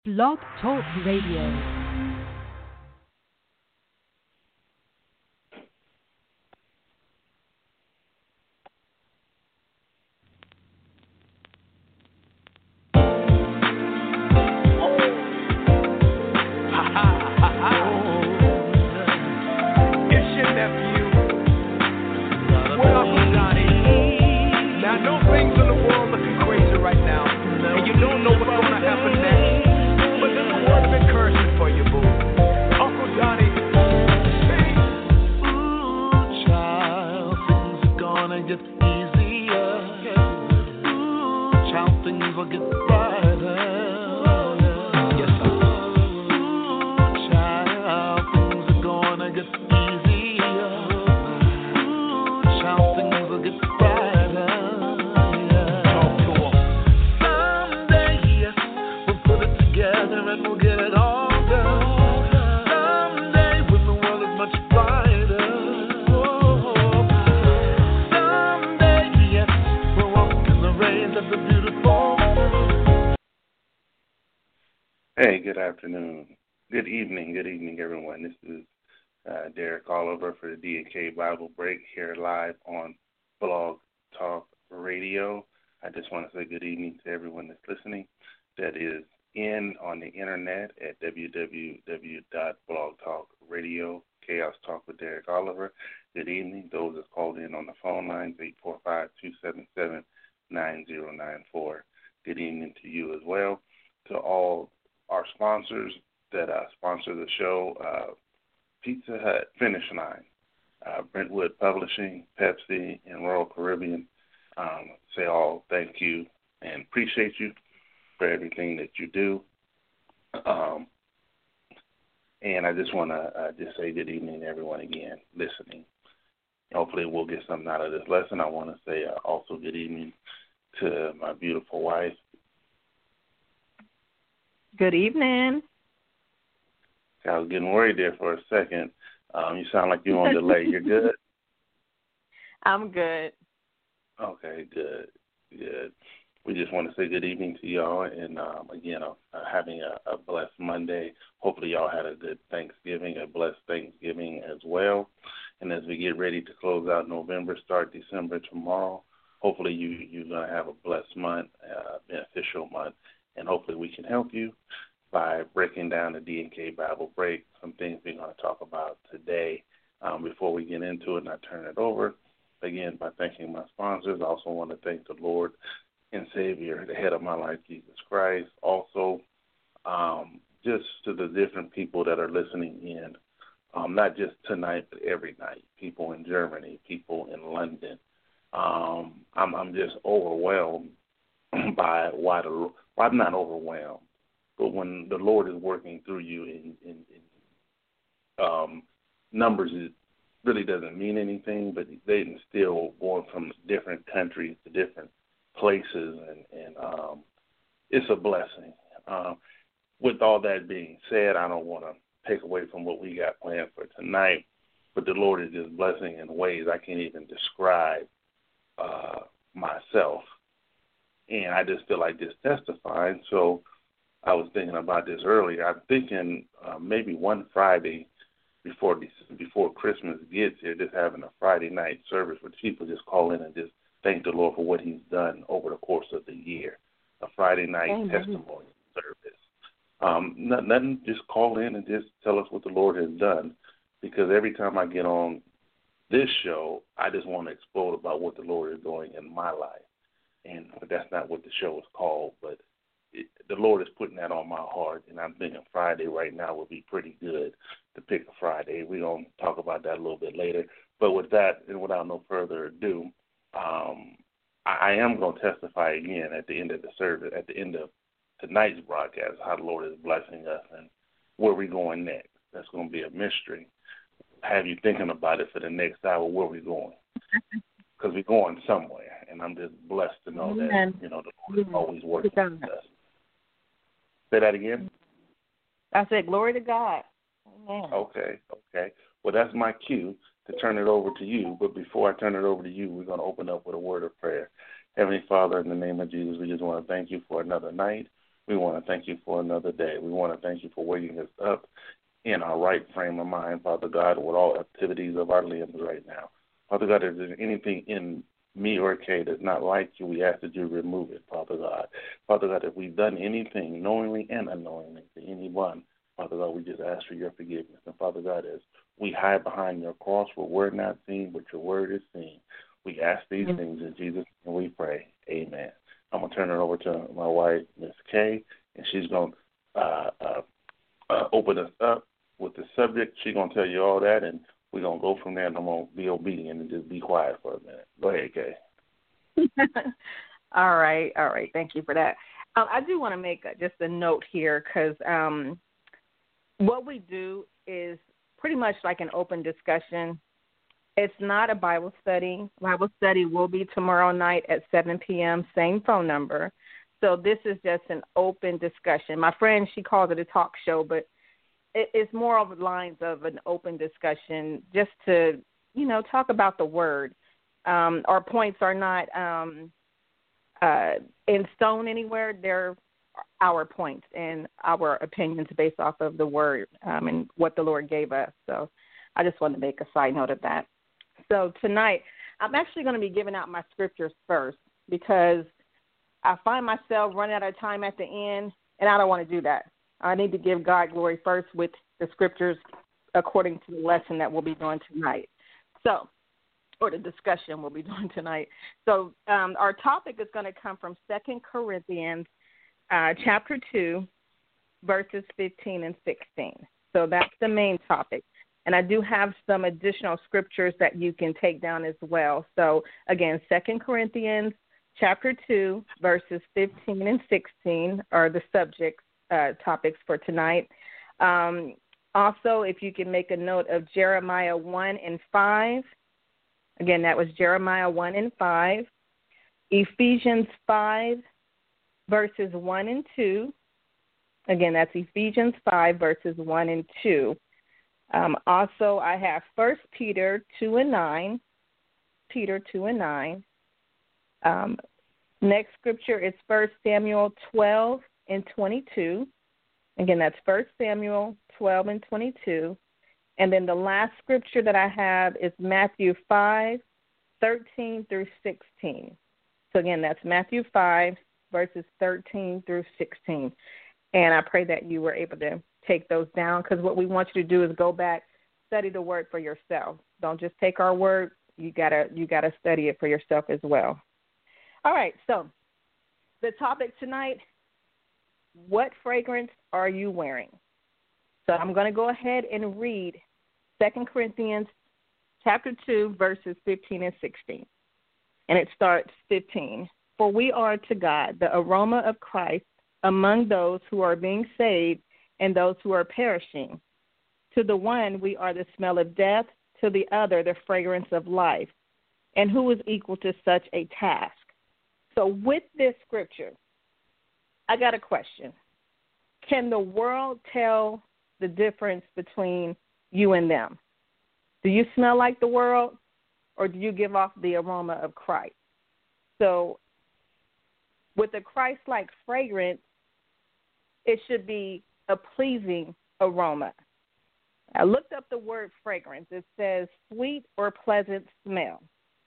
Blog Talk Radio. Hey, good afternoon. Good evening, everyone. This is Derek Oliver for the D&K Bible Break here live on Blog Talk Radio. I just want to say good evening to everyone that's listening that is on the internet at www.blogtalkradio, Chaos Talk with Derek Oliver. Good evening. Those that called in on the phone lines, 845-277-9094. Good evening to you as well. To all our sponsors that sponsor the show, Pizza Hut, Finish Line, Brentwood Publishing, Pepsi, and Royal Caribbean, say all thank you and appreciate you for everything that you do. And I just want to just say good evening to everyone again listening. Hopefully we'll get something out of this lesson. I want to say also good evening to my beautiful wife. Good evening. I was getting worried there for a second. You sound like you're on delay. You're good? I'm good. Okay, good. We just want to say good evening to y'all, and again, having a blessed Monday. Hopefully y'all had a good Thanksgiving, a blessed Thanksgiving as well. And as we get ready to close out November, start December tomorrow, hopefully you're going to have a blessed month, beneficial month, and hopefully we can help you by breaking down the D&K Bible Break, some things we're going to talk about today. Before we get into it and I turn it over, again, by thanking my sponsors, I also want to thank the Lord and Savior, the head of my life, Jesus Christ. Also, just to the different people that are listening in, not just tonight, but every night, people in Germany, people in London. I'm just overwhelmed by I'm not overwhelmed, but when the Lord is working through you in numbers, it really doesn't mean anything, but they still going from different countries to different places, and it's a blessing. With all that being said, I don't want to take away from what we got planned for tonight, but the Lord is just blessing in ways I can't even describe myself. And I just feel like just testifying. So I was thinking about this earlier. I'm thinking maybe one Friday before Christmas gets here, just having a Friday night service where people just call in and just thank the Lord for what he's done over the course of the year. A Friday night testimony service. Nothing, just call in and just tell us what the Lord has done. Because every time I get on this show, I just want to explode about what the Lord is doing in my life. And that's not what the show is called, but the Lord is putting that on my heart, and I'm thinking Friday right now would be pretty good to pick a Friday. We're going to talk about that a little bit later. But with that, and without no further ado, I am going to testify again at the end of the service, at the end of tonight's broadcast, how the Lord is blessing us and where we're going next. That's going to be a mystery. Have you thinking about it for the next hour, where we're going? Because we're going somewhere, and I'm just blessed to know that, the Lord is always working with us. Say that again? I said, glory to God. Amen. Okay. Well, that's my cue to turn it over to you. But before I turn it over to you, we're going to open up with a word of prayer. Heavenly Father, in the name of Jesus, we just want to thank you for another night. We want to thank you for another day. We want to thank you for waking us up in our right frame of mind, Father God, with all activities of our limbs right now. Father God, if there's anything in me or Kay that's not like you, we ask that you remove it, Father God. Father God, if we've done anything knowingly and unknowingly to anyone, Father God, we just ask for your forgiveness. And Father God, as we hide behind your cross where we're not seen, but your word is seen, we ask these things in Jesus' name we pray. Amen. I'm going to turn it over to my wife, Miss Kay, and she's going to open us up with the subject. She's going to tell you all that, and we're going to go from there, and I'm going to be obedient and just be quiet for a minute. Go ahead, Kay. All right. Thank you for that. I do want to make just a note here because what we do is pretty much like an open discussion. It's not a Bible study. Bible study will be tomorrow night at 7 p.m., same phone number. So this is just an open discussion. My friend, she calls it a talk show, but it's more of the lines of an open discussion just to, talk about the word. Our points are not in stone anywhere. They're our points and our opinions based off of the word and what the Lord gave us. So I just wanted to make a side note of that. So tonight, I'm actually going to be giving out my scriptures first because I find myself running out of time at the end, and I don't want to do that. I need to give God glory first with the scriptures according to the lesson that we'll be doing tonight. So, or the discussion we'll be doing tonight. So our topic is going to come from 2 Corinthians chapter 2, verses 15 and 16. So that's the main topic. And I do have some additional scriptures that you can take down as well. So, again, 2 Corinthians chapter 2, verses 15 and 16 are the topics for tonight. Also, if you can make a note of Jeremiah 1 and 5. Again, that was Jeremiah 1 and 5. Ephesians 5, verses 1 and 2. Again, that's Ephesians 5, verses 1 and 2. Also, I have 1 Peter 2 and 9. Peter 2 and 9. Next scripture is 1 Samuel 12 and 22. Again, that's 1 Samuel 12 and 22. And then the last scripture that I have is Matthew 5, 13 through 16. So, again, that's Matthew 5, verses 13 through 16. And I pray that you were able to take those down because what we want you to do is go back, study the word for yourself. Don't just take our word. You gotta study it for yourself as well. All right, so the topic tonight, what fragrance are you wearing? So I'm going to go ahead and read 2 Corinthians chapter 2, verses 15 and 16. And it starts 15. For we are to God the aroma of Christ among those who are being saved and those who are perishing. To the one we are the smell of death, to the other the fragrance of life. And who is equal to such a task? So with this scripture, I got a question. Can the world tell the difference between you and them? Do you smell like the world, or do you give off the aroma of Christ? So with a Christ-like fragrance, it should be a pleasing aroma. I looked up the word fragrance. It says sweet or pleasant smell.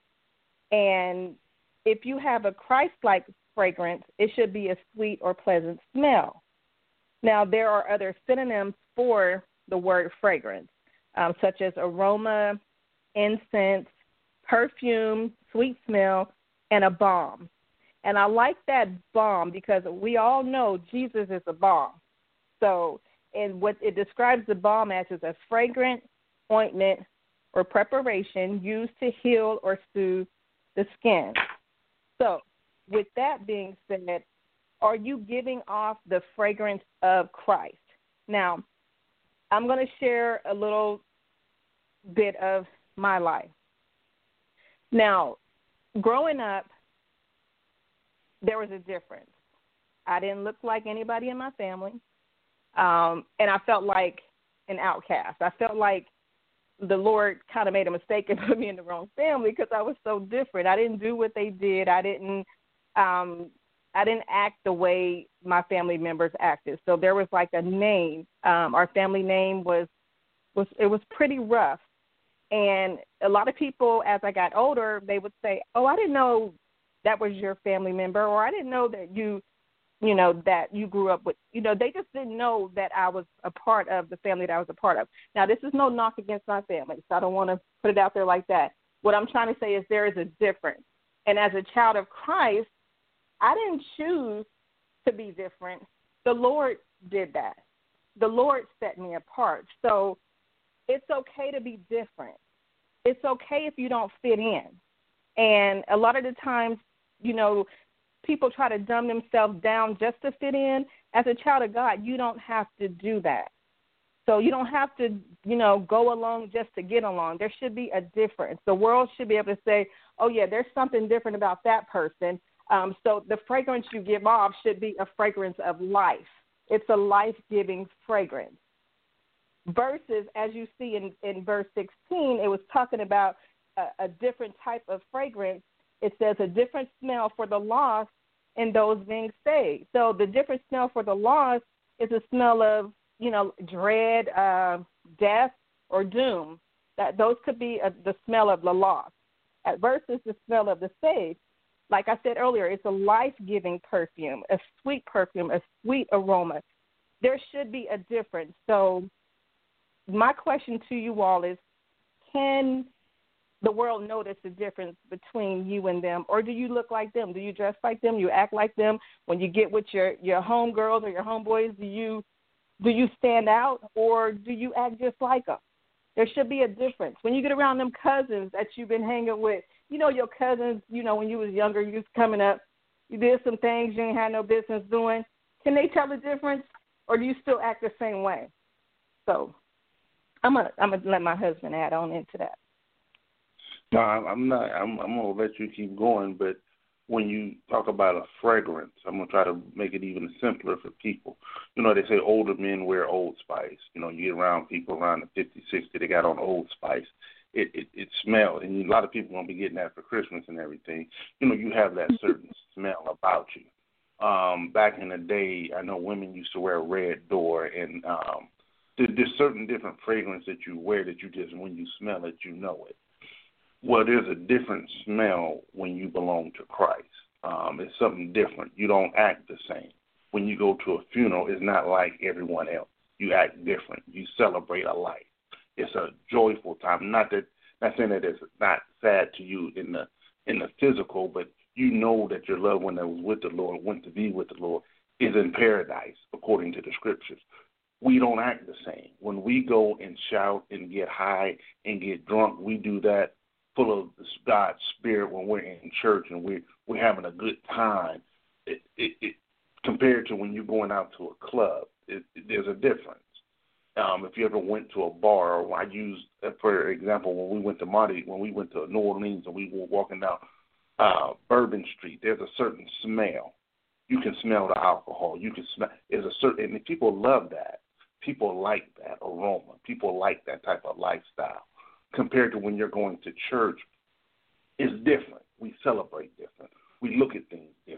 And if you have a Christ-like fragrance, it should be a sweet or pleasant smell. Now, there are other synonyms for the word fragrance, such as aroma, incense, perfume, sweet smell, and a balm. And I like that balm because we all know Jesus is a balm. So, and what it describes the balm as is a fragrant ointment or preparation used to heal or soothe the skin. So, with that being said, are you giving off the fragrance of Christ? Now, I'm going to share a little bit of my life. Now, growing up, there was a difference. I didn't look like anybody in my family, and I felt like an outcast. I felt like the Lord kind of made a mistake and put me in the wrong family because I was so different. I didn't do what they did. I didn't act the way my family members acted. So there was like a name. Our family name was pretty rough. And a lot of people, as I got older, they would say, "Oh, I didn't know that was your family member," or "I didn't know that you grew up with," they just didn't know that I was a part of the family that I was a part of. Now, this is no knock against my family, so I don't want to put it out there like that. What I'm trying to say is there is a difference. And as a child of Christ, I didn't choose to be different. The Lord did that. The Lord set me apart. So it's okay to be different. It's okay if you don't fit in. And a lot of the times, people try to dumb themselves down just to fit in. As a child of God, you don't have to do that. So you don't have to, go along just to get along. There should be a difference. The world should be able to say, "Oh, yeah, there's something different about that person." So the fragrance you give off should be a fragrance of life. It's a life-giving fragrance. Versus, as you see in verse 16, it was talking about a different type of fragrance. It says a different smell for the lost and those being saved. So the different smell for the lost is a smell of, dread, death, or doom. Those could be the smell of the lost. Versus the smell of the saved. Like I said earlier, it's a life-giving perfume, a sweet perfume, a sweet aroma. There should be a difference. So my question to you all is, can the world notice the difference between you and them, or do you look like them? Do you dress like them? You act like them? When you get with your homegirls or your homeboys, do you stand out, or do you act just like them? There should be a difference. When you get around them cousins that you've been hanging with, your cousins, when you was younger, you was coming up, you did some things you ain't had no business doing. Can they tell the difference, or do you still act the same way? So I'm gonna let my husband add on into that. No, I'm not. I'm gonna let you keep going, but when you talk about a fragrance, I'm gonna try to make it even simpler for people. They say older men wear Old Spice. You get around people around the 50, 60, they got on Old Spice. It smells, and a lot of people gonna be getting that for Christmas and everything. You have that certain smell about you. Back in the day, I know women used to wear Red Door, and there's certain different fragrance that you wear that you just, when you smell it, you know it. Well, there's a different smell when you belong to Christ. It's something different. You don't act the same. When you go to a funeral, it's not like everyone else. You act different. You celebrate a life. It's a joyful time. Not saying that it's not sad to you in the physical, but you know that your loved one that was with the Lord, went to be with the Lord, is in paradise according to the scriptures. We don't act the same. When we go and shout and get high and get drunk, we do that full of God's Spirit when we're in church and we're having a good time. It compared to when you're going out to a club, there's a difference. If you ever went to a bar, or I use, for example, when we went to New Orleans and we were walking down Bourbon Street, there's a certain smell. You can smell the alcohol. You can smell. And people love that. People like that aroma. People like that type of lifestyle. Compared to when you're going to church, it's different. We celebrate different. We look at things different.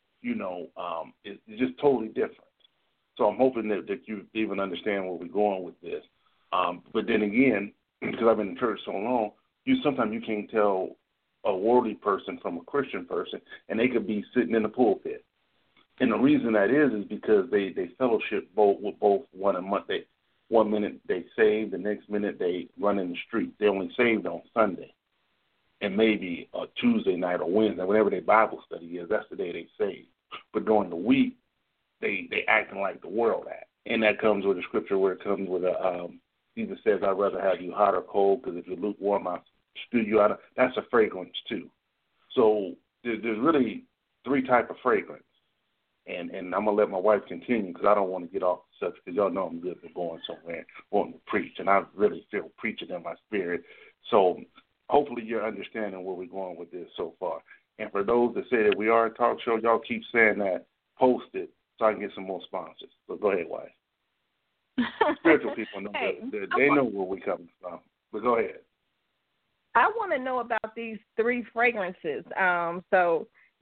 It's just totally different. So I'm hoping that you even understand where we're going with this. But then again, because I've been in church so long, sometimes you can't tell a worldly person from a Christian person, and they could be sitting in the pulpit. And the reason that is because they fellowship with both one another. One minute they saved, the next minute they run in the street. They only saved on Sunday and maybe a Tuesday night or Wednesday, whenever their Bible study is, that's the day they saved. But during the week, they acting like the world act. And that comes with a scripture where it comes with Jesus says, I'd rather have you hot or cold, because if you're lukewarm, I'll spew you out. That's a fragrance too. So there's really three types of fragrance. And I'm going to let my wife continue, because I don't want to get off the subject, because y'all know I'm good for going somewhere and wanting to preach, and I really feel preaching in my spirit. So hopefully you're understanding where we're going with this so far. And for those that say that we are a talk show, y'all keep saying that, post it so I can get some more sponsors. So go ahead, wife. Spiritual people know they know where we're coming from. But go ahead. I want to know about these three fragrances. So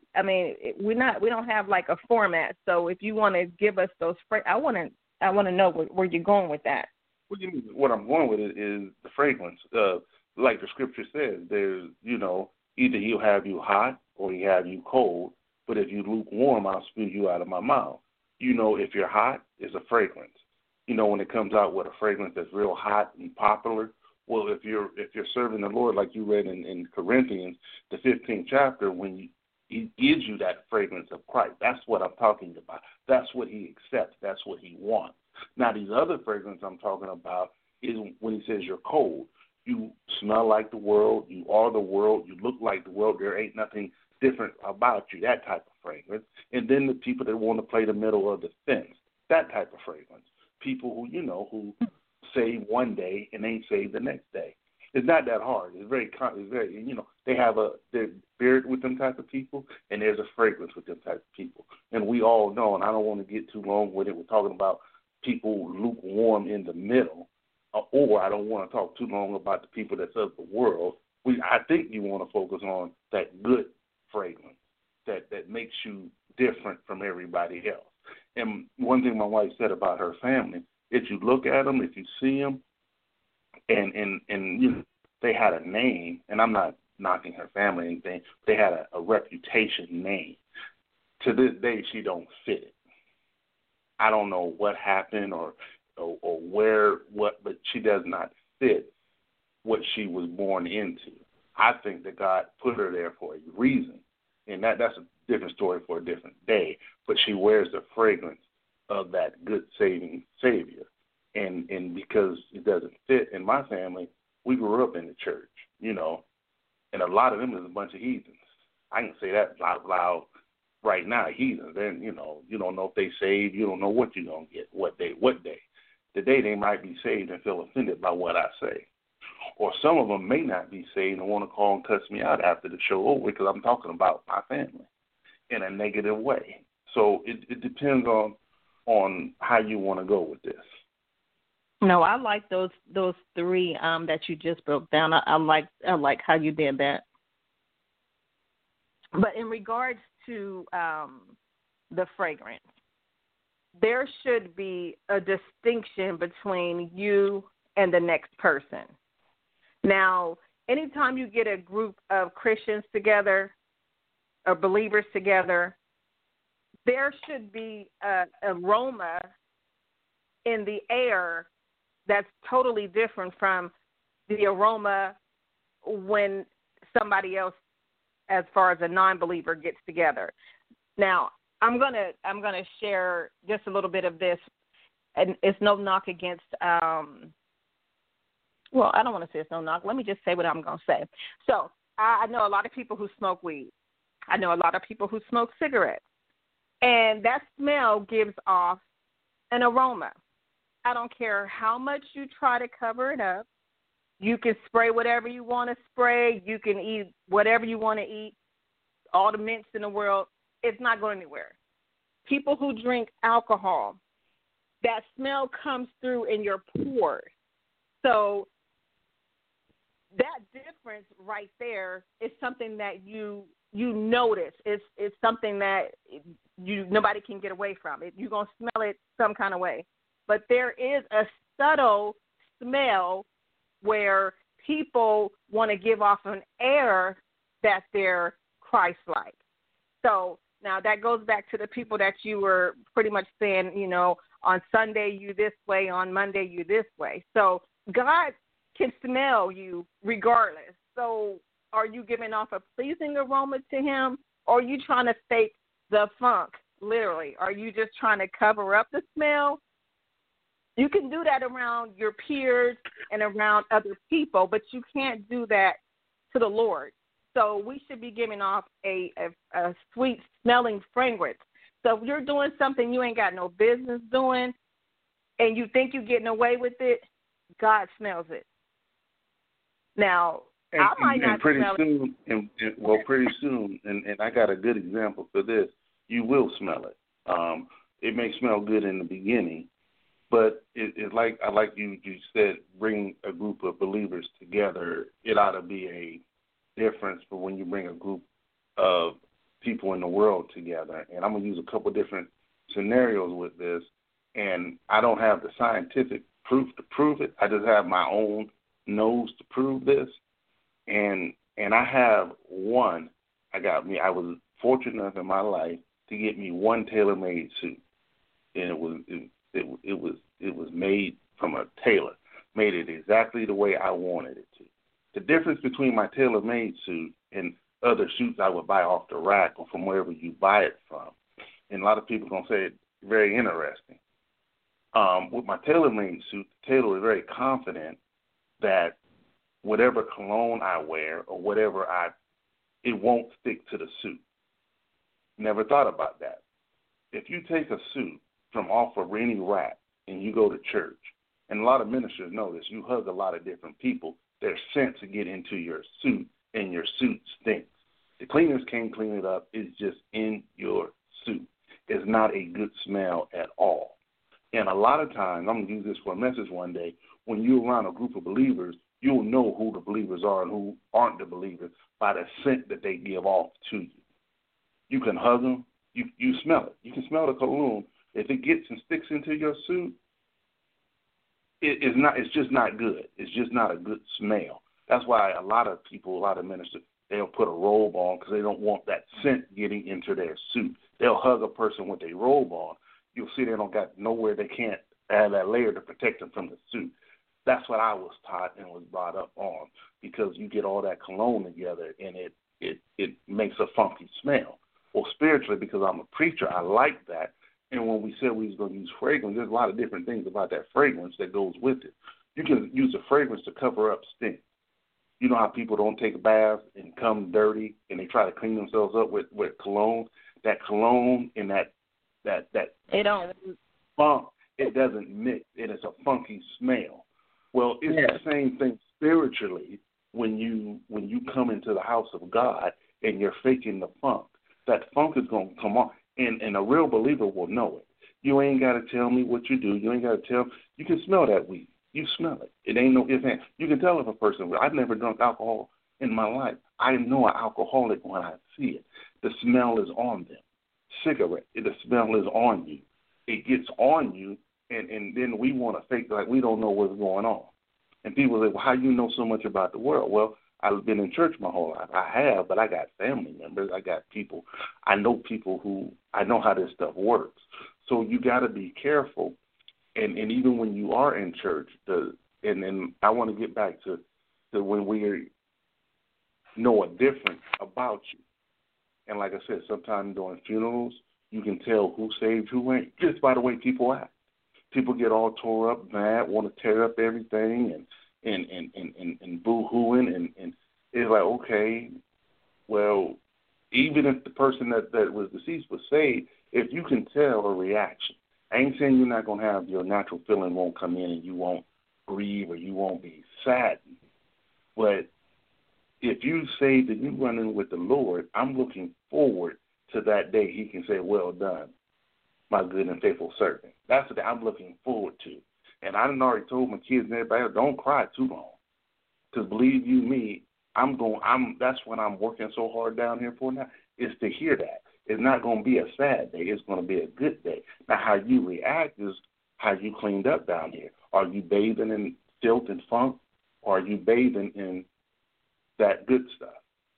I mean, we don't have like a format. So if you want to give us those, I want to know where you're going with that. What do you mean? What I'm going with it is the fragrance. Like the scripture says, there's, either he'll have you hot or he'll have you cold. But if you lukewarm, I'll spew you out of my mouth. If you're hot, it's a fragrance. When it comes out with a fragrance that's real hot and popular. Well, if you're serving the Lord, like you read in Corinthians, the 15th chapter, when he gives you that fragrance of Christ, that's what I'm talking about. That's what he accepts. That's what he wants. Now, these other fragrances I'm talking about is when he says you're cold. You smell like the world. You are the world. You look like the world. There ain't nothing different about you, that type of fragrance. And then the people that want to play the middle of the fence, that type of fragrance. People who save one day and ain't saved the next day. It's not that hard. It's very, they have they're buried with them type of people, and there's a fragrance with them type of people. And we all know, and I don't want to get too long with it. We're talking about people lukewarm in the middle, or I don't want to talk too long about the people that's of the world. I think you want to focus on that good fragrance that makes you different from everybody else. And one thing my wife said about her family, if you look at them, if you see them, and they had a name, and I'm not knocking her family or anything, they had a reputation name. To this day, she don't fit it. I don't know what happened or but she does not fit what she was born into. I think that God put her there for a reason, and that's a different story for a different day. But she wears the fragrance of that good saving Savior, and because it doesn't fit in my family, we grew up in the church, and a lot of them is a bunch of heathens. I can say that loud right now, heathens. Then you don't know if they saved. You don't know what you're gonna get. What day? The day they might be saved and feel offended by what I say. Or some of them may not be saved and want to call and cuss me out after the show over because I'm talking about my family in a negative way. So it depends on how you want to go with this. No, I like those three that you just broke down. I like how you did that. But in regards to the fragrance, there should be a distinction between you and the next person. Now, anytime you get a group of Christians together or believers together, there should be an aroma in the air that's totally different from the aroma when somebody else, as far as a non-believer, gets together. Now, I'm gonna share just a little bit of this, and it's no knock against. Well, I don't want to say it's no knock. Let me just say what I'm going to say. So I know a lot of people who smoke weed. I know a lot of people who smoke cigarettes. And that smell gives off an aroma. I don't care how much you try to cover it up. You can spray whatever you want to spray. You can eat whatever you want to eat, all the mints in the world. It's not going anywhere. People who drink alcohol, that smell comes through in your pores. So that difference right there is something that you notice. It's something that nobody can get away from. You're going to smell it some kind of way. But there is a subtle smell where people want to give off an air that they're Christ-like. So now that goes back to the people that you were pretty much saying, on Sunday you this way, on Monday you this way. So God can smell you regardless. So are you giving off a pleasing aroma to him, or are you trying to fake the funk, literally? Are you just trying to cover up the smell? You can do that around your peers and around other people, but you can't do that to the Lord. So we should be giving off a sweet-smelling fragrance. So if you're doing something you ain't got no business doing and you think you're getting away with it, God smells it. Now, I might not smell it. Pretty soon, and I got a good example for this, you will smell it. It may smell good in the beginning, but it like you said, bring a group of believers together. It ought to be a difference for when you bring a group of people in the world together. And I'm going to use a couple different scenarios with this. And I don't have the scientific proof to prove it. I just have my own nose to prove this. And I have one. I was fortunate enough in my life to get me one tailor-made suit. And it was made from a tailor. Made it exactly the way I wanted it to. The difference between my tailor-made suit and other suits I would buy off the rack or from wherever you buy it from, and a lot of people are going to say it's very interesting. With my tailor-made suit, the tailor is very confident that whatever cologne I wear or whatever it won't stick to the suit. Never thought about that. If you take a suit from off of any rack and you go to church, and a lot of ministers know this, you hug a lot of different people, their scents get into your suit, and your suit stinks. The cleaners can't clean it up. It's just in your suit. It's not a good smell at all. And a lot of times, I'm going to use this for a message one day, when you're around a group of believers, you'll know who the believers are and who aren't the believers by the scent that they give off to you. You can hug them. You smell it. You can smell the cologne. If it gets and sticks into your suit, it's just not good. It's just not a good smell. That's why a lot of people, a lot of ministers, they'll put a robe on because they don't want that scent getting into their suit. They'll hug a person with a robe on. You'll see they don't got nowhere they can't have that layer to protect them from the suit. That's what I was taught and was brought up on, because you get all that cologne together and it makes a funky smell. Well, spiritually, because I'm a preacher, I like that. And when we said we was going to use fragrance, there's a lot of different things about that fragrance that goes with it. You can use a fragrance to cover up stink. You know how people don't take a bath and come dirty and they try to clean themselves up with cologne? That cologne and that They don't. funk, it doesn't mix. It is a funky smell. Well, it's the same thing spiritually when you come into the house of God and you're faking the funk. That funk is going to come on. And a real believer will know it. You ain't got to tell me what you do. You ain't got to tell. You can smell that weed. You smell it. It ain't no ifs, ands. You can tell if a person. I've never drunk alcohol in my life. I know an alcoholic when I see it. The smell is on them. Cigarette. The smell is on you. It gets on you, and then we want to fake like we don't know what's going on. And people say, well, how you know so much about the world? Well, I've been in church my whole life. I have, but I got family members. I got people. I know people who I know how this stuff works. So you got to be careful. And even when you are in church, and I want to get back to when we know a difference about you. And like I said, sometimes during funerals, you can tell who saved, who ain't, just by the way people act. People get all tore up, mad, want to tear up everything, and boo-hooing, and it's like, okay, well, even if the person that was deceased was saved, if you can tell a reaction, I ain't saying you're not going to have your natural feeling won't come in and you won't grieve or you won't be saddened, but if you saved and you running with the Lord, I'm looking forward to that day he can say, well done, my good and faithful servant. That's what I'm looking forward to. And I done already told my kids and everybody, don't cry too long. Because believe you me, that's what I'm working so hard down here for now, is to hear that. It's not going to be a sad day. It's going to be a good day. Now, how you react is how you cleaned up down here. Are you bathing in filth and funk, or are you bathing in that good stuff?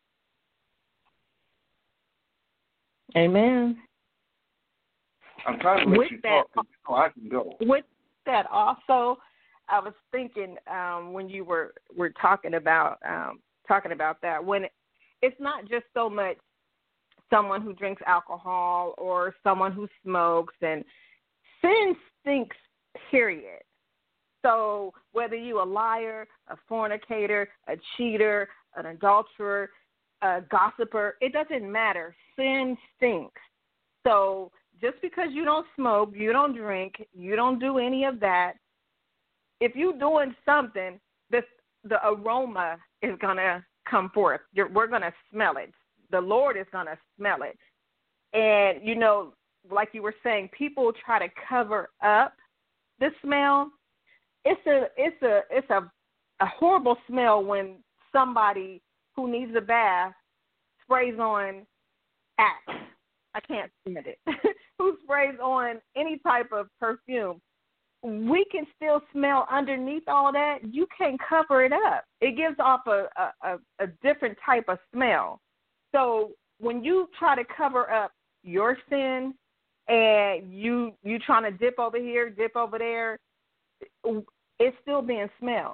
Amen. I'm trying to let you talk, so I can go. With that also, I was thinking when you were talking about that, when it's not just so much someone who drinks alcohol or someone who smokes, and sin stinks, period. So whether you a liar, a fornicator, a cheater, an adulterer, a gossiper, it doesn't matter. Sin stinks. So just because you don't smoke, you don't drink, you don't do any of that, if you're doing something, the aroma is going to come forth. We're going to smell it. The Lord is going to smell it. And, you know, like you were saying, people try to cover up the smell. It's a horrible smell when somebody who needs a bath sprays on Axe. I can't stand it. Who sprays on any type of perfume? We can still smell underneath all that. You can't cover it up. It gives off a different type of smell. So when you try to cover up your sin and you trying to dip over here, dip over there, it's still being smelled.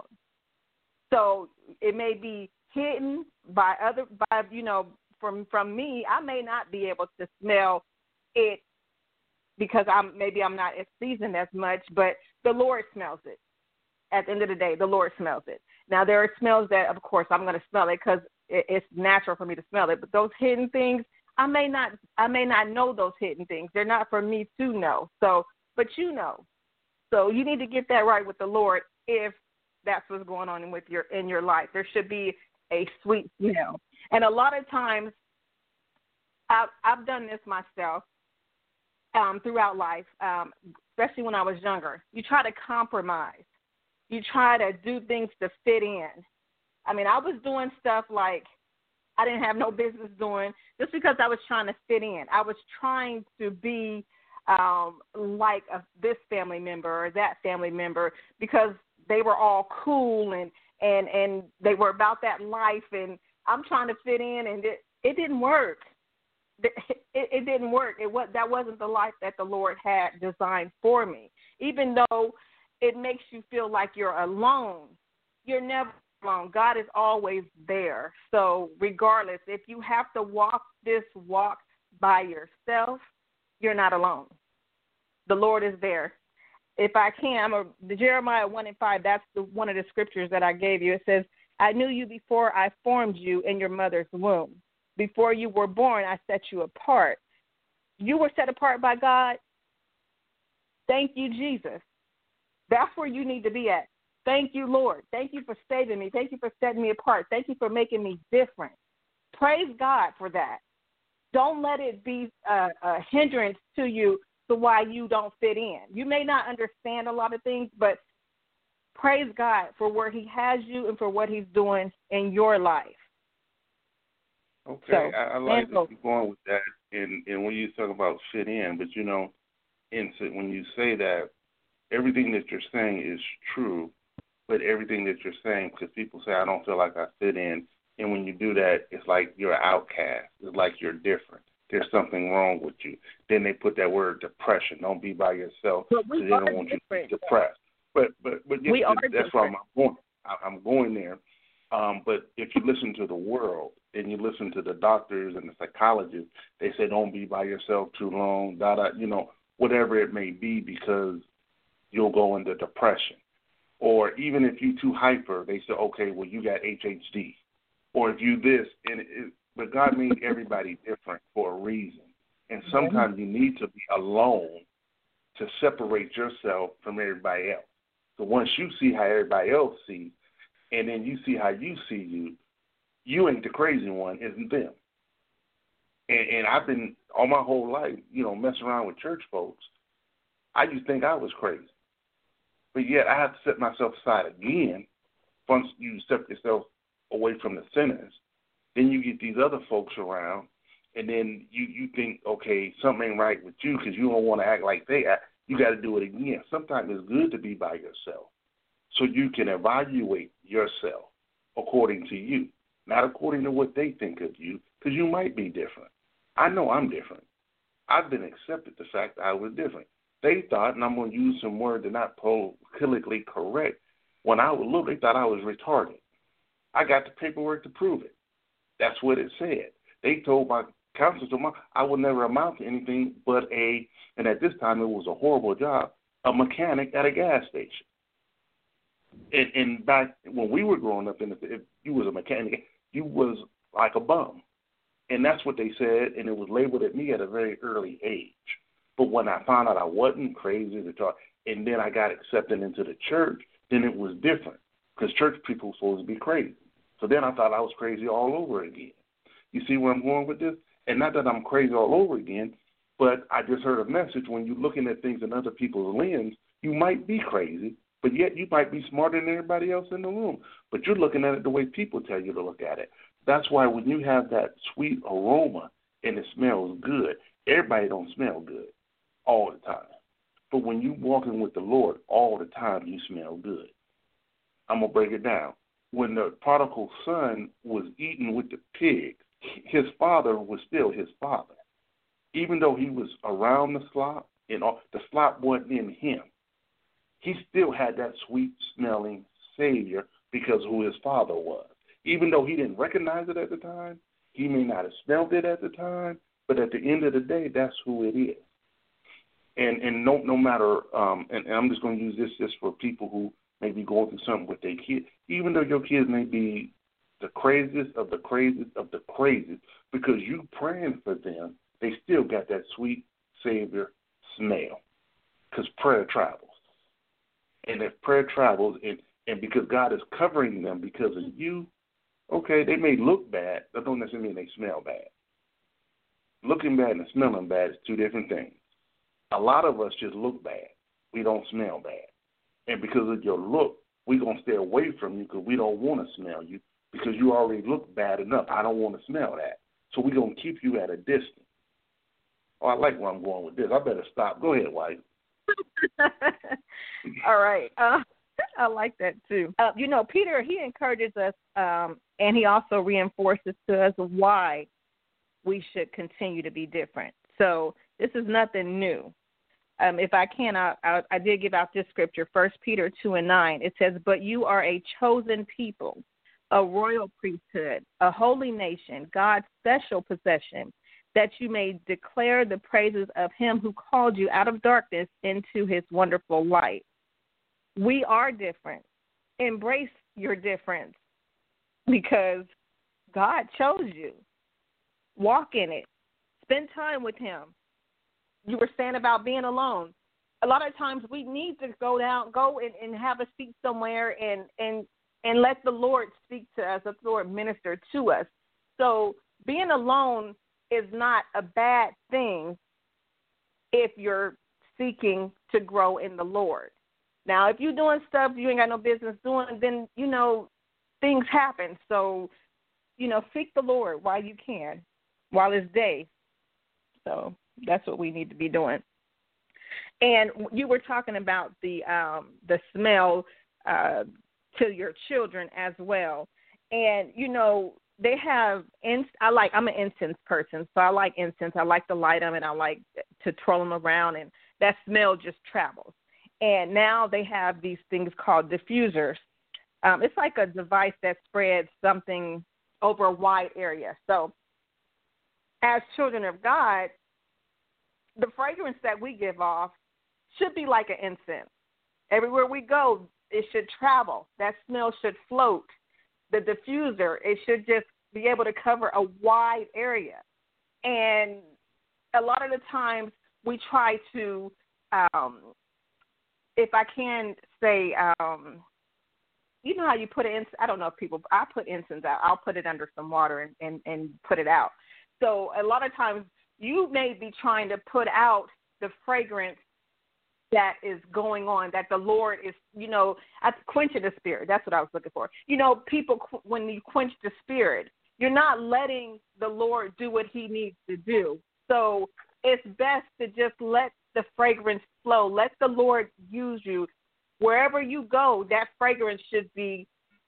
So it may be hidden by from me. I may not be able to smell it because I'm not as seasoned as much, but the Lord smells it. At the end of the day, the Lord smells it. Now, there are smells that, of course, I'm going to smell it because it's natural for me to smell it. But those hidden things, I may not know those hidden things. They're not for me to know. So, but you know. So you need to get that right with the Lord if that's what's going on in your life. There should be a sweet smell. And a lot of times, I've done this myself throughout life, especially when I was younger. You try to compromise. You try to do things to fit in. I mean, I was doing stuff like I didn't have no business doing just because I was trying to fit in. I was trying to be like this family member or that family member because they were all cool and they were about that life, and I'm trying to fit in, and it didn't work. It didn't work. That wasn't the life that the Lord had designed for me. Even though it makes you feel like you're alone, you're never alone. God is always there. So regardless, if you have to walk this walk by yourself, you're not alone. The Lord is there. If I can, the Jeremiah 1:5, that's one of the scriptures that I gave you. It says, I knew you before I formed you in your mother's womb. Before you were born, I set you apart. You were set apart by God. Thank you, Jesus. That's where you need to be at. Thank you, Lord. Thank you for saving me. Thank you for setting me apart. Thank you for making me different. Praise God for that. Don't let it be a hindrance to you to why you don't fit in. You may not understand a lot of things, but praise God for where he has you and for what he's doing in your life. Okay, so, I like to keep going with that. And when you talk about fit in, but when you say that, everything that you're saying is true, but everything that you're saying, because people say, I don't feel like I fit in, and when you do that, it's like you're an outcast. It's like you're different. There's something wrong with you. Then they put that word depression. Don't be by yourself. So they don't want you to be depressed. But yes, that's why I'm going. I'm going there. But if you listen to the world and you listen to the doctors and the psychologists, they say don't be by yourself too long, whatever it may be, because you'll go into depression. Or even if you're too hyper, they say, okay, well, you got HHD. Or if you this, but God made everybody different for a reason. And sometimes you need to be alone to separate yourself from everybody else. So once you see how everybody else sees, and then you see how you see you ain't the crazy one, isn't them. And I've been all my whole life, messing around with church folks. I used to think I was crazy. But yet I have to set myself aside again. Once you step yourself away from the sinners, then you get these other folks around, and then you think, okay, something ain't right with you because you don't want to act like they act. You got to do it again. Sometimes it's good to be by yourself so you can evaluate yourself according to you, not according to what they think of you, because you might be different. I know I'm different. I've been accepted the fact that I was different. They thought, and I'm going to use some word that not politically correct, when I was little, they thought I was retarded. I got the paperwork to prove it. That's what it said. They told my counselors I would never amount to anything but and at this time it was a horrible job, a mechanic at a gas station. And back when we were growing up, if you was a mechanic, you was like a bum. And that's what they said, and it was labeled at me at a very early age. But when I found out I wasn't crazy, and then I got accepted into the church, then it was different because church people were supposed to be crazy. So then I thought I was crazy all over again. You see where I'm going with this? And not that I'm crazy all over again, but I just heard a message. When you're looking at things in other people's lens, you might be crazy, but yet you might be smarter than everybody else in the room. But you're looking at it the way people tell you to look at it. That's why when you have that sweet aroma and it smells good. Everybody don't smell good all the time. But when you walking with the Lord all the time, you smell good. I'm going to break it down. When the prodigal son was eating with the pigs, his father was still his father. Even though he was around the slop, and the slop wasn't in him, he still had that sweet-smelling Savior because of who his father was. Even though he didn't recognize it at the time, he may not have smelled it at the time, but at the end of the day, that's who it is. And no matter, and I'm just going to use this just for people who may be going through something with their kids, even though your kids may be the craziest of the craziest of the craziest, because you praying for them, they still got that sweet Savior smell, because prayer travels. And if prayer travels, and because God is covering them because of you, okay, they may look bad, but don't necessarily mean they smell bad. Looking bad and smelling bad is two different things. A lot of us just look bad. We don't smell bad. And because of your look, we're going to stay away from you because we don't want to smell you because you already look bad enough. I don't want to smell that. So we're going to keep you at a distance. Oh, I like where I'm going with this. I better stop. Go ahead, wife. All right. I like that, too. Peter, he encourages us, and he also reinforces to us why we should continue to be different. So this is nothing new. If I can, I did give out this scripture, 1 Peter 2:9. It says, "But you are a chosen people, a royal priesthood, a holy nation, God's special possession, that you may declare the praises of him who called you out of darkness into his wonderful light." We are different. Embrace your difference because God chose you. Walk in it. Spend time with him. You were saying about being alone. A lot of times we need to go and have a seat somewhere and let the Lord speak to us, let the Lord minister to us. So being alone is not a bad thing if you're seeking to grow in the Lord. Now, if you're doing stuff you ain't got no business doing, then, things happen. So, seek the Lord while you can, while it's day. So that's what we need to be doing. And you were talking about the smell to your children as well. And, they have, I'm an incense person, so I like incense. I like to light them and I like to twirl them around, and that smell just travels. And now they have these things called diffusers. It's like a device that spreads something over a wide area. So as children of God, the fragrance that we give off should be like an incense. Everywhere we go, it should travel. That smell should float. The diffuser, it should just be able to cover a wide area. And a lot of the times we try to, if I can say, you know how you put it in, I don't know if people, I put incense out. I'll put it under some water and put it out. So a lot of times you may be trying to put out the fragrance that is going on, that the Lord is, quenching the spirit. That's what I was looking for. People, when you quench the spirit, you're not letting the Lord do what he needs to do. So it's best to just let the fragrance flow. Let the Lord use you. Wherever you go, that fragrance should be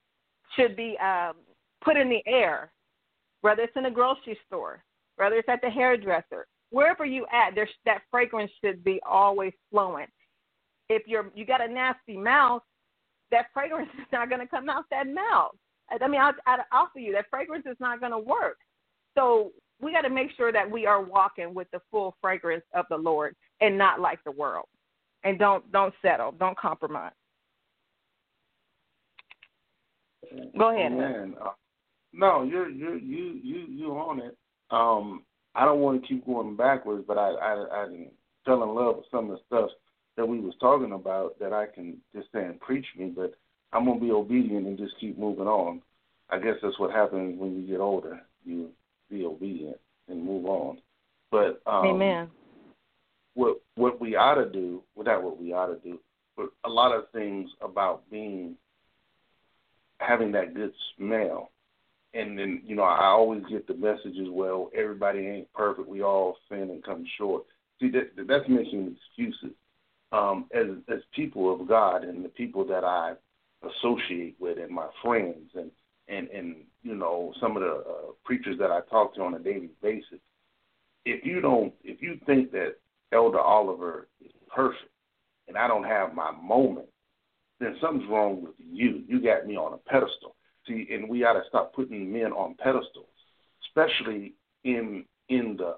put in the air, whether it's in a grocery store, whether it's at the hairdresser. Wherever you at, that fragrance should be always flowing. If you got a nasty mouth, that fragrance is not going to come out that mouth. I mean, I'll offer you that fragrance is not going to work. So we got to make sure that we are walking with the full fragrance of the Lord and not like the world. And don't settle. Don't compromise. Go ahead. Man, no, you're on it. I don't want to keep going backwards, but I fell in love with some of the stuff that we was talking about that I can just say and preach me, but I'm going to be obedient and just keep moving on. I guess that's what happens when you get older. You be obedient and move on. But Amen. What we ought to do, without what we ought to do, but a lot of things about having that good smell And then, I always get the message as well, everybody ain't perfect. We all sin and come short. See, that's making excuses. As people of God and the people that I associate with and my friends and some of the preachers that I talk to on a daily basis, if you think that Elder Oliver is perfect and I don't have my moment, then something's wrong with you. You got me on a pedestal. See, and we ought to stop putting men on pedestals, especially in the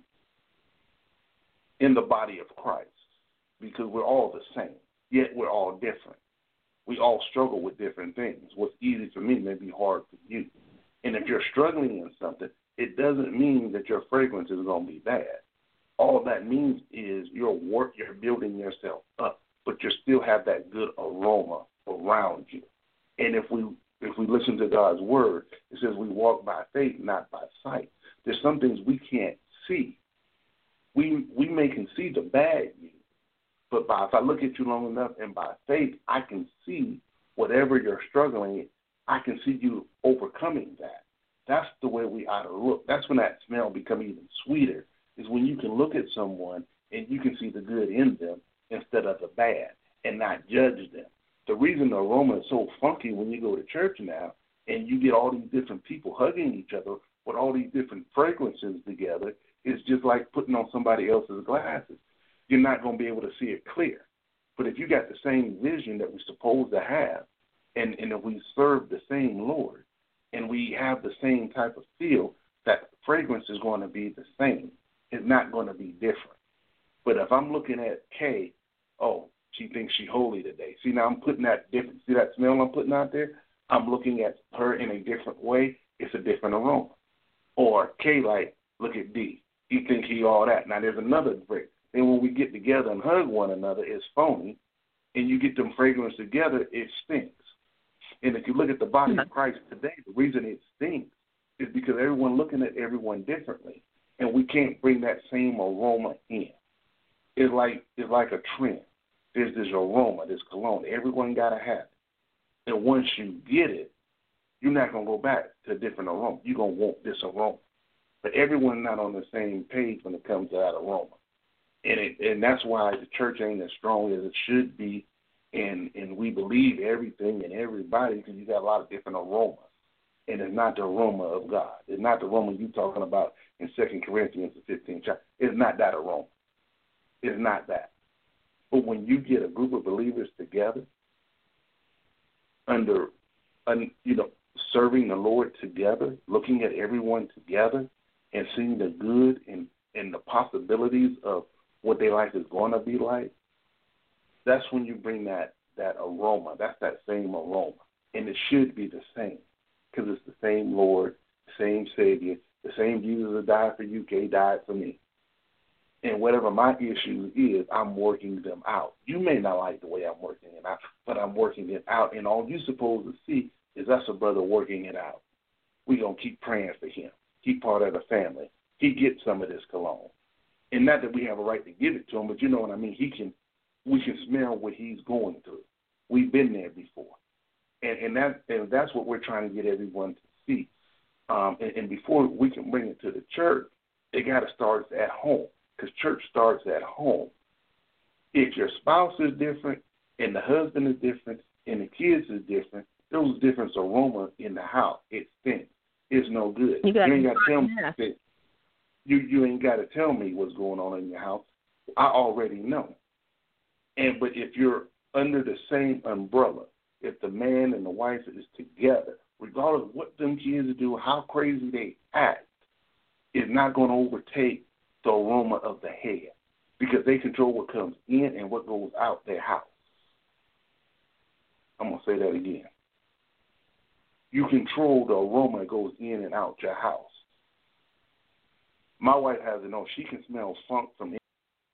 body of Christ, because we're all the same, yet we're all different. We all struggle with different things. What's easy for me may be hard for you. And if you're struggling in something, it doesn't mean that your fragrance is going to be bad. All that means is you're building yourself up, but you still have that good aroma around you. And if we listen to God's word, it says we walk by faith, not by sight. There's some things we can't see. We may can see the bad you, but if I look at you long enough and by faith, I can see whatever you're struggling with, I can see you overcoming that. That's the way we ought to look. That's when that smell becomes even sweeter, is when you can look at someone and you can see the good in them instead of the bad and not judge them. The reason the aroma is so funky when you go to church now and you get all these different people hugging each other with all these different fragrances together is just like putting on somebody else's glasses. You're not going to be able to see it clear. But if you got the same vision that we're supposed to have, and if we serve the same Lord, and we have the same type of feel, that fragrance is going to be the same. It's not going to be different. But if I'm looking at Kay, she thinks she's holy today. See, now I'm putting that different, see that smell I'm putting out there? I'm looking at her in a different way. It's a different aroma. Or Kay, like, look at D. He think he all that. Now there's another break. And when we get together and hug one another, it's phony. And you get them fragrance together, it stinks. And if you look at the body of Christ today, the reason it stinks is because everyone looking at everyone differently. And we can't bring that same aroma in. It's like a trend. There's this aroma, this cologne. Everyone got to have it. And once you get it, you're not going to go back to a different aroma. You're going to want this aroma. But everyone's not on the same page when it comes to that aroma. And that's why the church ain't as strong as it should be, and we believe everything and everybody because you got a lot of different aromas. And it's not the aroma of God. It's not the aroma you're talking about in 2 Corinthians, the 15th chapter. It's not that aroma. It's not that. But when you get a group of believers together serving the Lord together, looking at everyone together and seeing the good and the possibilities of what their life is going to be like, that's when you bring that aroma. That's that same aroma. And it should be the same because it's the same Lord, the same Savior, the same Jesus that died for you, Kay died for me. And whatever my issue is, I'm working them out. You may not like the way I'm working it out, but I'm working it out. And all you're supposed to see is us a brother working it out. We're going to keep praying for him. He's part of the family. He gets some of this cologne. And not that we have a right to give it to him, but you know what I mean. We can smell what he's going through. We've been there before, and that's what we're trying to get everyone to see. And before we can bring it to the church, it got to start at home because church starts at home. If your spouse is different, and the husband is different, and the kids is different, those different aroma in the house, it stinks. It's no good. You ain't got to tell me that. You ain't got to tell me what's going on in your house. I already know. But if you're under the same umbrella, if the man and the wife is together, regardless of what them kids do, how crazy they act, it's not going to overtake the aroma of the head because they control what comes in and what goes out their house. I'm going to say that again. You control the aroma that goes in and out your house. My wife has to know she can smell funk from here.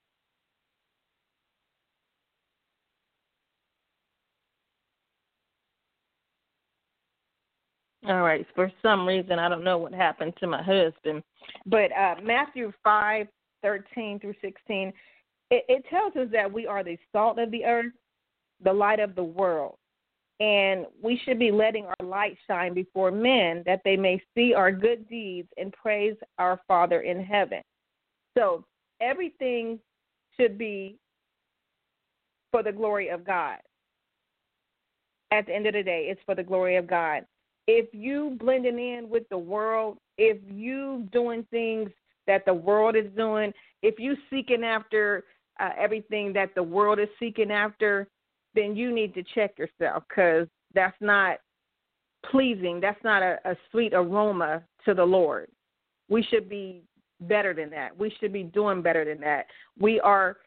All right. For some reason, I don't know what happened to my husband. But Matthew 5:13 through 16, it tells us that we are the salt of the earth, the light of the world. And we should be letting our light shine before men that they may see our good deeds and praise our Father in heaven. So everything should be for the glory of God. At the end of the day, it's for the glory of God. If you blending in with the world, if you doing things that the world is doing, if you seeking after everything that the world is seeking after, then you need to check yourself, because that's not pleasing. That's not a sweet aroma to the Lord. We should be better than that. We should be doing better than that. We are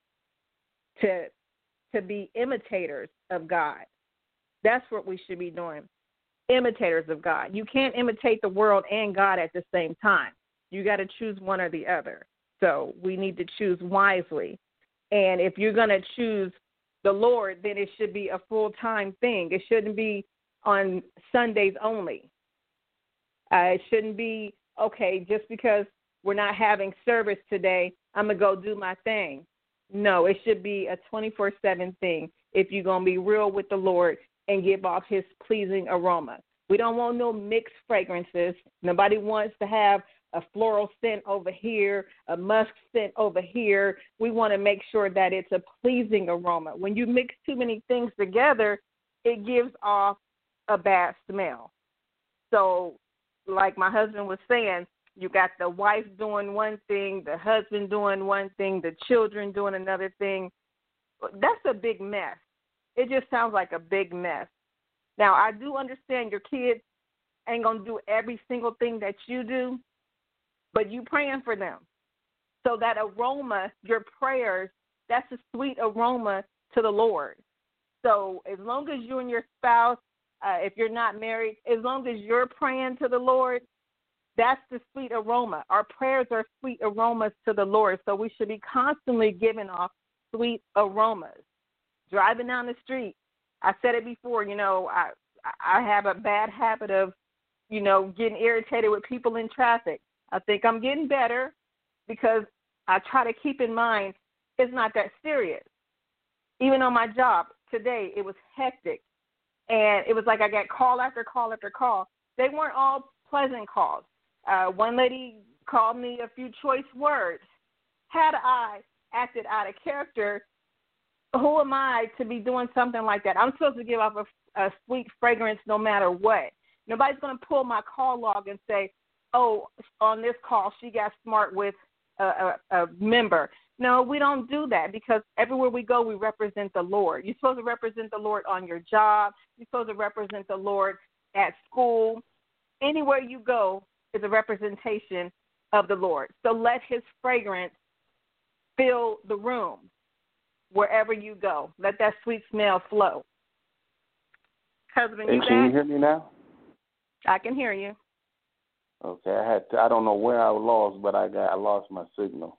to be imitators of God. That's what we should be doing, imitators of God. You can't imitate the world and God at the same time. You got to choose one or the other. So we need to choose wisely. And if you're going to choose the Lord, then it should be a full-time thing. It shouldn't be on Sundays only. It shouldn't be, okay, just because we're not having service today, I'm going to go do my thing. No, it should be a 24/7 thing if you're going to be real with the Lord and give off his pleasing aroma. We don't want no mixed fragrances. Nobody wants to have a floral scent over here, a musk scent over here. We want to make sure that it's a pleasing aroma. When you mix too many things together, it gives off a bad smell. So, like my husband was saying, you got the wife doing one thing, the husband doing one thing, the children doing another thing. That's a big mess. It just sounds like a big mess. Now, I do understand your kids ain't going to do every single thing that you do, but you praying for them. So that aroma, your prayers, that's a sweet aroma to the Lord. So as long as you and your spouse, if you're not married, as long as you're praying to the Lord, that's the sweet aroma. Our prayers are sweet aromas to the Lord, so we should be constantly giving off sweet aromas. Driving down the street, I said it before, I have a bad habit of, getting irritated with people in traffic. I think I'm getting better because I try to keep in mind it's not that serious. Even on my job today, it was hectic, and it was like I got call after call after call. They weren't all pleasant calls. One lady called me a few choice words. Had I acted out of character, who am I to be doing something like that? I'm supposed to give off a sweet fragrance no matter what. Nobody's going to pull my call log and say, oh, on this call she got smart with a member. No, we don't do that, because everywhere we go we represent the Lord. You're supposed to represent the Lord on your job. You're supposed to represent the Lord at school. Anywhere you go is a representation of the Lord. So let his fragrance fill the room wherever you go. Let that sweet smell flow. Husband, you back? Can you hear me now? I can hear you. Okay, I don't know where I lost, but I lost my signal.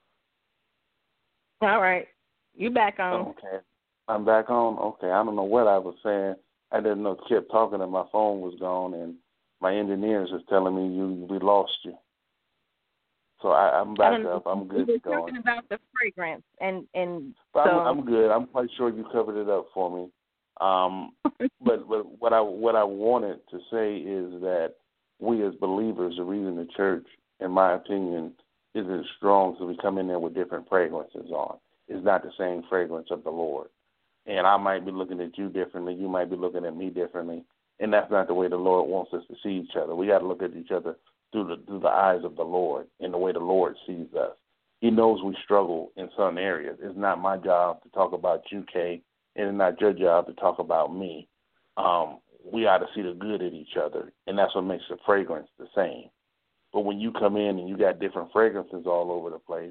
All right. You back on. Okay. I'm back on? Okay. I don't know what I was saying. I didn't know. Kept talking and my phone was gone, and my engineers was telling me we lost you. So I'm back up. I'm good to go. We were talking about the fragrance, and so I'm good. I'm quite sure you covered it up for me. But what I wanted to say is that we as believers, the reason the church, in my opinion, isn't strong, so we come in there with different fragrances on. It's not the same fragrance of the Lord. And I might be looking at you differently. You might be looking at me differently. And that's not the way the Lord wants us to see each other. We got to look at each other through the eyes of the Lord and the way the Lord sees us. He knows we struggle in some areas. It's not my job to talk about you, Kay, and it's not your job to talk about me. We ought to see the good in each other, and that's what makes the fragrance the same. But when you come in and you got different fragrances all over the place,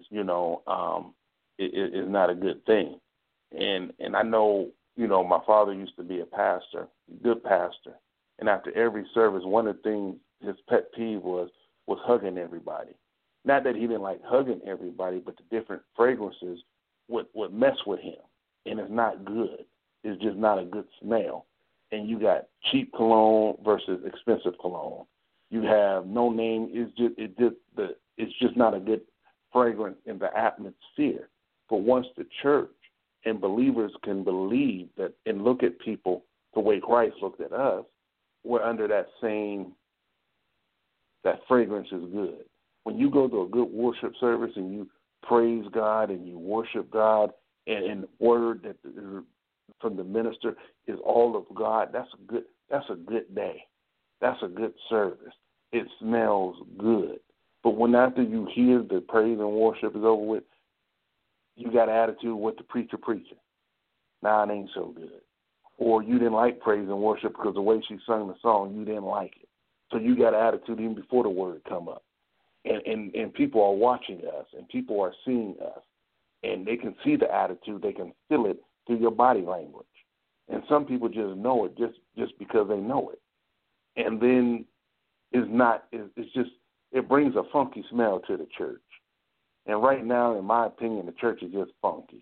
it's not a good thing. And I know, my father used to be a pastor, good pastor, and after every service, one of the things his pet peeve was hugging everybody. Not that he didn't like hugging everybody, but the different fragrances would mess with him, and it's not good. It's just not a good smell. And you got cheap cologne versus expensive cologne. You have no name. It's just not a good fragrance in the atmosphere. But once the church and believers can believe that and look at people the way Christ looked at us, we're under that same, that fragrance is good. When you go to a good worship service and you praise God and you worship God, and the word that from the minister is all of God, that's a good day. That's a good service. It smells good. But when after you hear the praise and worship is over with, you got an attitude with the preacher preaching. Nah, it ain't so good. Or you didn't like praise and worship because the way she sung the song, you didn't like it. So you got an attitude even before the word come up. And people are watching us, and people are seeing us, and they can see the attitude. They can feel it through your body language. And some people just know it just because they know it. And then it brings a funky smell to the church. And right now, in my opinion, the church is just funky.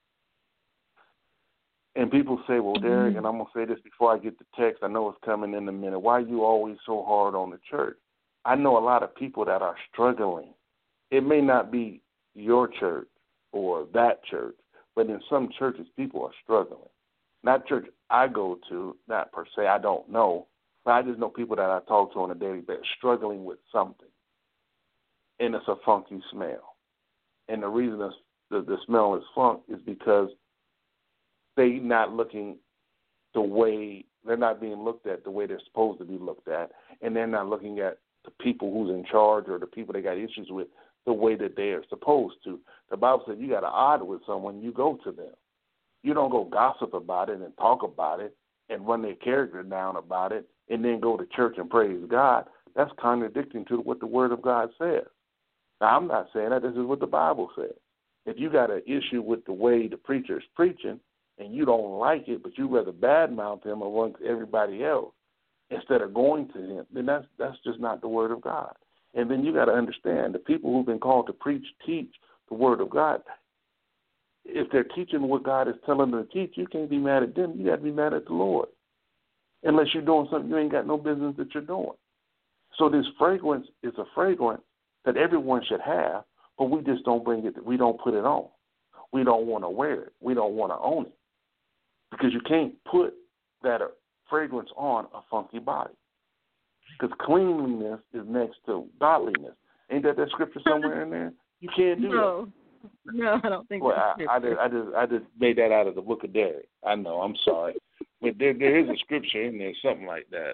And people say, well, Derek, and I'm going to say this before I get the text. I know it's coming in a minute. Why are you always so hard on the church? I know a lot of people that are struggling. It may not be your church or that church, but in some churches, people are struggling. Not church I go to, not per se, I don't know, but I just know people that I talk to on a daily basis struggling with something. And it's a funky smell. And the reason the smell is funk is because they're not looking the way, they're not being looked at the way they're supposed to be looked at, and they're not looking at the people who's in charge or the people they got issues with the way that they are supposed to. The Bible says you got an odd with someone, you go to them. You don't go gossip about it and talk about it and run their character down about it and then go to church and praise God. That's contradicting to what the Word of God says. Now, I'm not saying that. This is what the Bible says. If you got an issue with the way the preacher is preaching and you don't like it, but you rather badmouth him amongst everybody else instead of going to him, then that's just not the Word of God. And then you got to understand the people who've been called to preach, teach the Word of God. If they're teaching what God is telling them to teach, you can't be mad at them. You got to be mad at the Lord. Unless you're doing something you ain't got no business that you're doing. So this fragrance is a fragrance that everyone should have, but we just don't bring it. We don't put it on. We don't want to wear it. We don't want to own it. Because you can't put that fragrance on a funky body. Because cleanliness is next to godliness. Ain't that scripture somewhere in there? You can't do that. No, I don't think well, that's I just made that out of the book of Derek. I know, I'm sorry. But there is a scripture in there, something like that,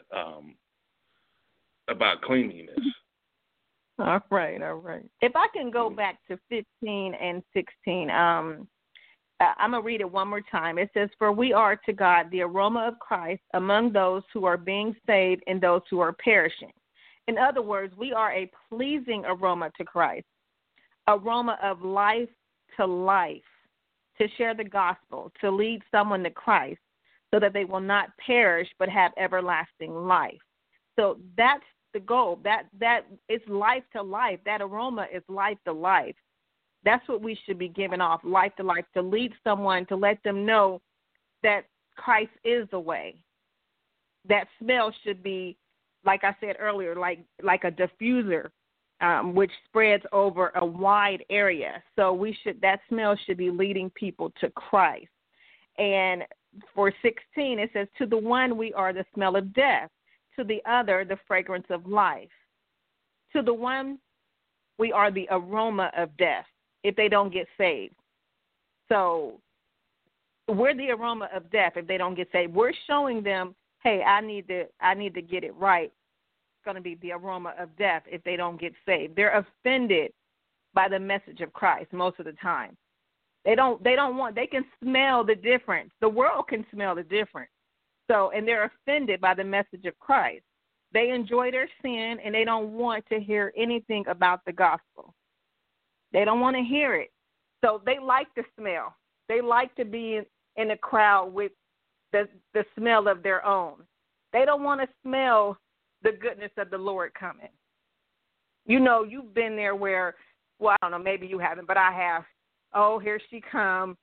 about cleanliness. All right. If I can go back to 15 and 16, I'm going to read it one more time. It says, "For we are to God the aroma of Christ among those who are being saved and those who are perishing." In other words, we are a pleasing aroma to Christ, aroma of life to life, to share the gospel, to lead someone to Christ so that they will not perish but have everlasting life. So that's the goal. That is life to life. That aroma is life to life. That's what we should be giving off, life to life, to lead someone, to let them know that Christ is the way. That smell should be, like I said earlier, like a diffuser, which spreads over a wide area. So that smell should be leading people to Christ. And for 16, it says, "To the one we are the smell of death, to the other the fragrance of life. To the one we are the aroma of death if they don't get saved." So we're the aroma of death if they don't get saved. We're showing them, hey, I need to get it right. It's going to be the aroma of death if they don't get saved. They're offended by the message of Christ most of the time. They can smell the difference. The world can smell the difference. So, and they're offended by the message of Christ. They enjoy their sin, and they don't want to hear anything about the gospel. They don't want to hear it. So they like the smell. They like to be in a crowd with the smell of their own. They don't want to smell the goodness of the Lord coming. You know, you've been there where, well, I don't know, maybe you haven't, but I have. Oh, here she come.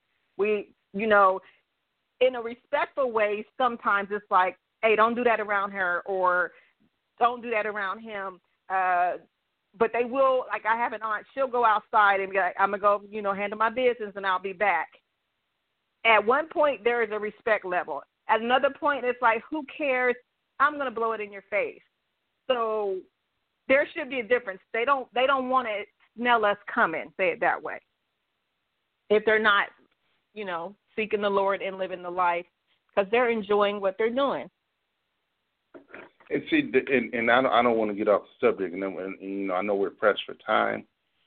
In a respectful way, sometimes it's like, hey, don't do that around her, or don't do that around him. But they will, like I have an aunt, she'll go outside and be like, I'm going to go, handle my business and I'll be back. At one point, there is a respect level. at another point, it's like, who cares? I'm going to blow it in your face. So there should be a difference. They don't want to smell us coming, say it that way. If they're not, seeking the Lord and living the life, because they're enjoying what they're doing. And see, and I don't want to get off the subject, and I know we're pressed for time,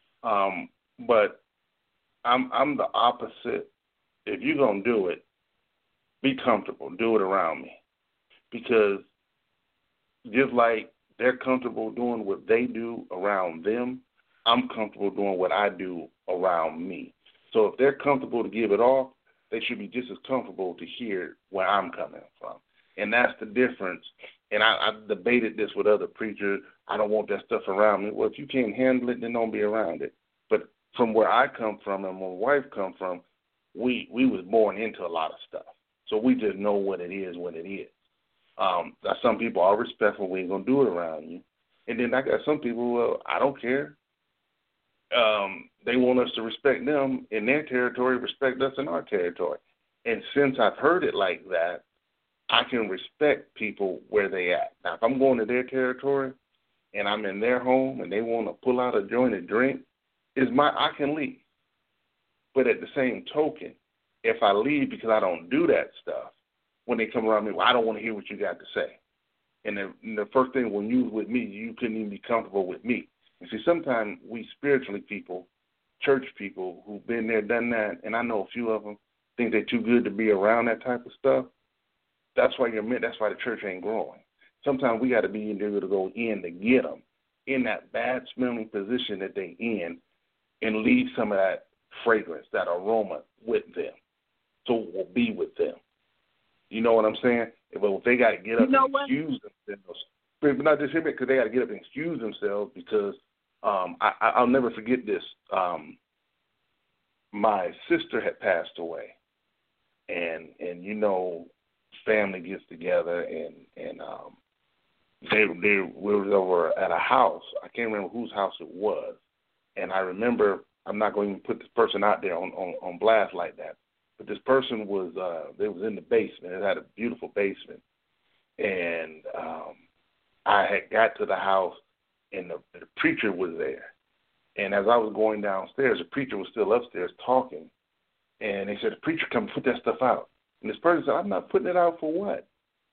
but I'm the opposite. If you're gonna do it, be comfortable. Do it around me, because just like they're comfortable doing what they do around them, I'm comfortable doing what I do around me. So if they're comfortable to give it off, they should be just as comfortable to hear where I'm coming from. And that's the difference. And I've debated this with other preachers. I don't want that stuff around me. Well, if you can't handle it, then don't be around it. But from where I come from and where my wife come from, we was born into a lot of stuff. So we just know what it is when it is. Some people are respectful. We ain't going to do it around you. And then I got some people, well, I don't care. They want us to respect them in their territory, respect us in our territory. And since I've heard it like that, I can respect people where they at. Now, if I'm going to their territory and I'm in their home and they want to pull out a joint and drink, I can leave. But at the same token, if I leave because I don't do that stuff, when they come around me, well, I don't want to hear what you got to say. And the first thing, when you was with me, you couldn't even be comfortable with me. And see, sometimes we spiritually people, church people who've been there, done that, and I know a few of them think they're too good to be around that type of stuff. That's why that's why the church ain't growing. Sometimes we got to be able to go in to get them in that bad smelling position that they in, and leave some of that fragrance, that aroma with them, so it will be with them. You know what I'm saying? But if they got to get up and excuse themselves, but not just him, because they got to get up and excuse themselves, because I'll never forget this. My sister had passed away, and family gets together, and we were over at a house. I can't remember whose house it was, and I remember, I'm not going to put this person out there on blast like that, but this person was they was in the basement. It had a beautiful basement, and I had got to the house, and the preacher was there. And as I was going downstairs, the preacher was still upstairs talking, and they said, the preacher come put that stuff out. And this person said, I'm not putting it out for what?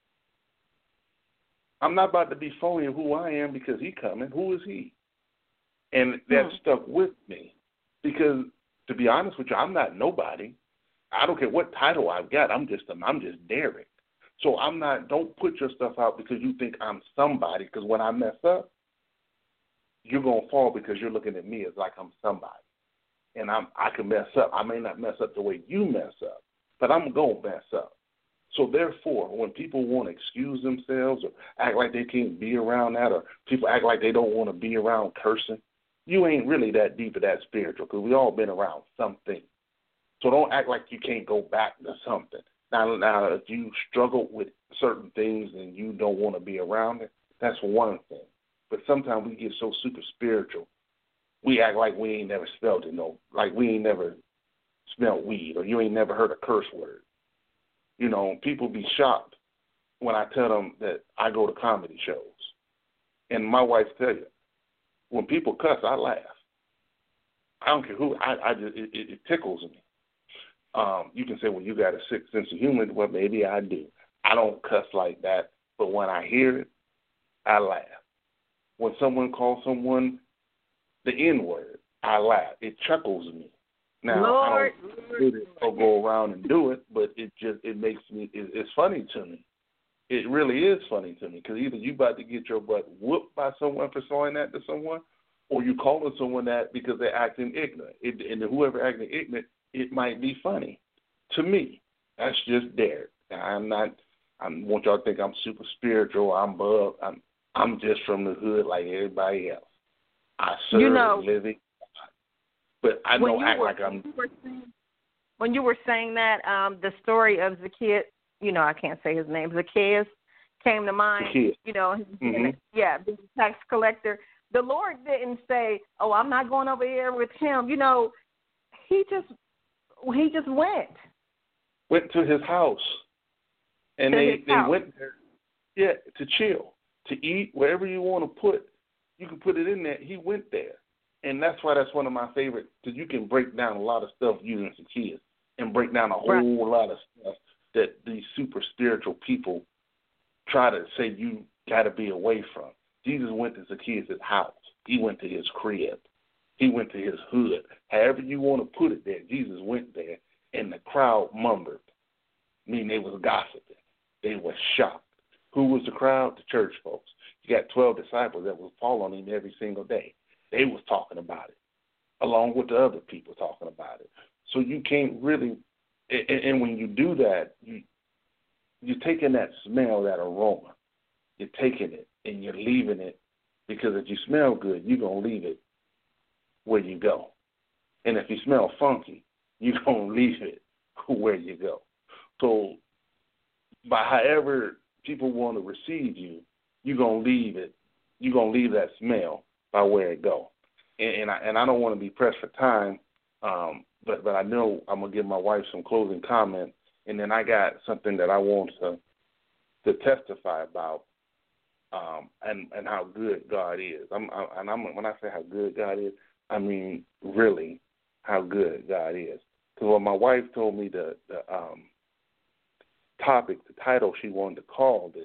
I'm not about to be phony of who I am because he coming. Who is he? And that stuck with me, because to be honest with you, I'm not nobody. I don't care what title I've got. I'm just Derek. So don't put your stuff out because you think I'm somebody, because when I mess up, you're going to fall because you're looking at me as like I'm somebody. And I can mess up. I may not mess up the way you mess up, but I'm going to mess up. So therefore, when people want to excuse themselves or act like they can't be around that, or people act like they don't want to be around cursing, you ain't really that deep or that spiritual, because we all been around something. So don't act like you can't go back to something. Now, if you struggle with certain things and you don't want to be around it, that's one thing. But sometimes we get so super spiritual, we act like we ain't never smelled it, like we ain't never smelled weed, or you ain't never heard a curse word. People be shocked when I tell them that I go to comedy shows. And my wife tell you, when people cuss, I laugh. I don't care who. It tickles me. You can say, well, you got a sick sense of humor. Well, maybe I do. I don't cuss like that, but when I hear it, I laugh. When someone calls someone the N-word, I laugh. It chuckles me. Now, I don't go around and do it, but it makes me, it's funny to me. It really is funny to me, because either you about to get your butt whooped by someone for saying that to someone, or you calling someone that because they're acting ignorant. And whoever acting ignorant, it might be funny to me. That's just Derek. I want y'all to think I'm super spiritual. I'm just from the hood like everybody else. I serve living, but I don't act like I'm. When you were saying that, the story of Zacchaeus, I can't say his name, Zacchaeus, came to mind. Zacchaeus. The tax collector. The Lord didn't say, "Oh, I'm not going over here with him." He just went. Went to his house And they went there, to chill, to eat, wherever you want to put. You can put it in there. He went there. And that's why that's one of my favorite, because you can break down a lot of stuff using Zacchaeus and break down a whole lot of stuff that these super spiritual people try to say you got to be away from. Jesus went to Zacchaeus' house. He went to his crib. He went to his hood. However you want to put it there, Jesus went there, and the crowd murmured, meaning they was gossiping. They were shocked. Who was the crowd? The church folks. You got 12 disciples that was following him every single day. They was talking about it, along with the other people talking about it. So you can't really, and when you do that, you're taking that smell, that aroma. You're taking it and you're leaving it, because if you smell good, you're going to leave it where you go. And if you smell funky, you're going to leave it where you go. So by however people want to receive you, you're going to leave it. You're going to leave that smell by where it go. And I don't want to be pressed for time, but I know I'm going to give my wife some closing comments, and then I got something that I want to testify about, and how good God is. When I say how good God is, I mean really how good God is. Because when my wife told me the topic, the title she wanted to call this,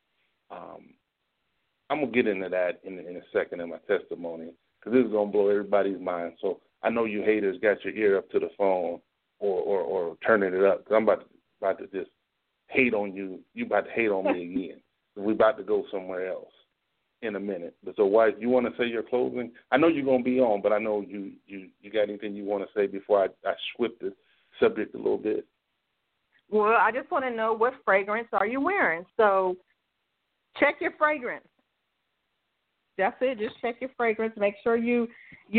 I'm going to get into that in a second in my testimony, because this is going to blow everybody's mind. So I know you haters got your ear up to the phone or turning it up, because I'm about to just hate on you. You about to hate on me again. We're about to go somewhere else in a minute. But so, wife, you want to say your closing? I know you're going to be on, but I know you got anything you want to say before I switch the subject a little bit? Well, I just want to know, what fragrance are you wearing? So check your fragrance. That's it. Just check your fragrance. Make sure you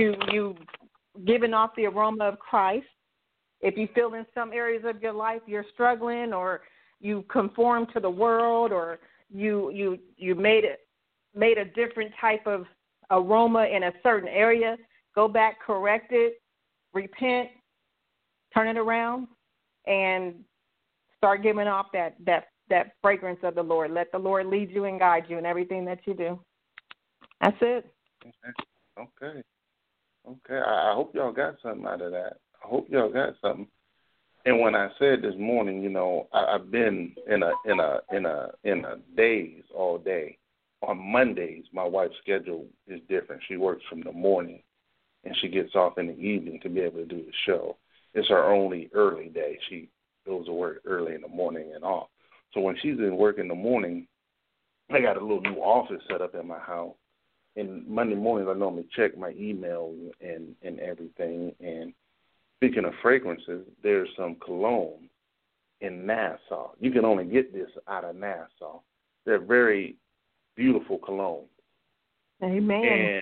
giving off the aroma of Christ. If you feel in some areas of your life you're struggling, or you conform to the world, or you made a different type of aroma in a certain area, go back, correct it, repent, turn it around, and start giving off that fragrance of the Lord. Let the Lord lead you and guide you in everything that you do. That's it. Okay. I hope y'all got something out of that. I hope y'all got something. And when I said this morning, I've been in a daze all day. On Mondays, my wife's schedule is different. She works from the morning, and she gets off in the evening to be able to do the show. It's her only early day. She goes to work early in the morning and off. So when she's in work in the morning, I got a little new office set up in my house. And Monday mornings, I normally check my email and everything. And speaking of fragrances, there's some cologne in Nassau. You can only get this out of Nassau. They're very beautiful cologne. Amen. And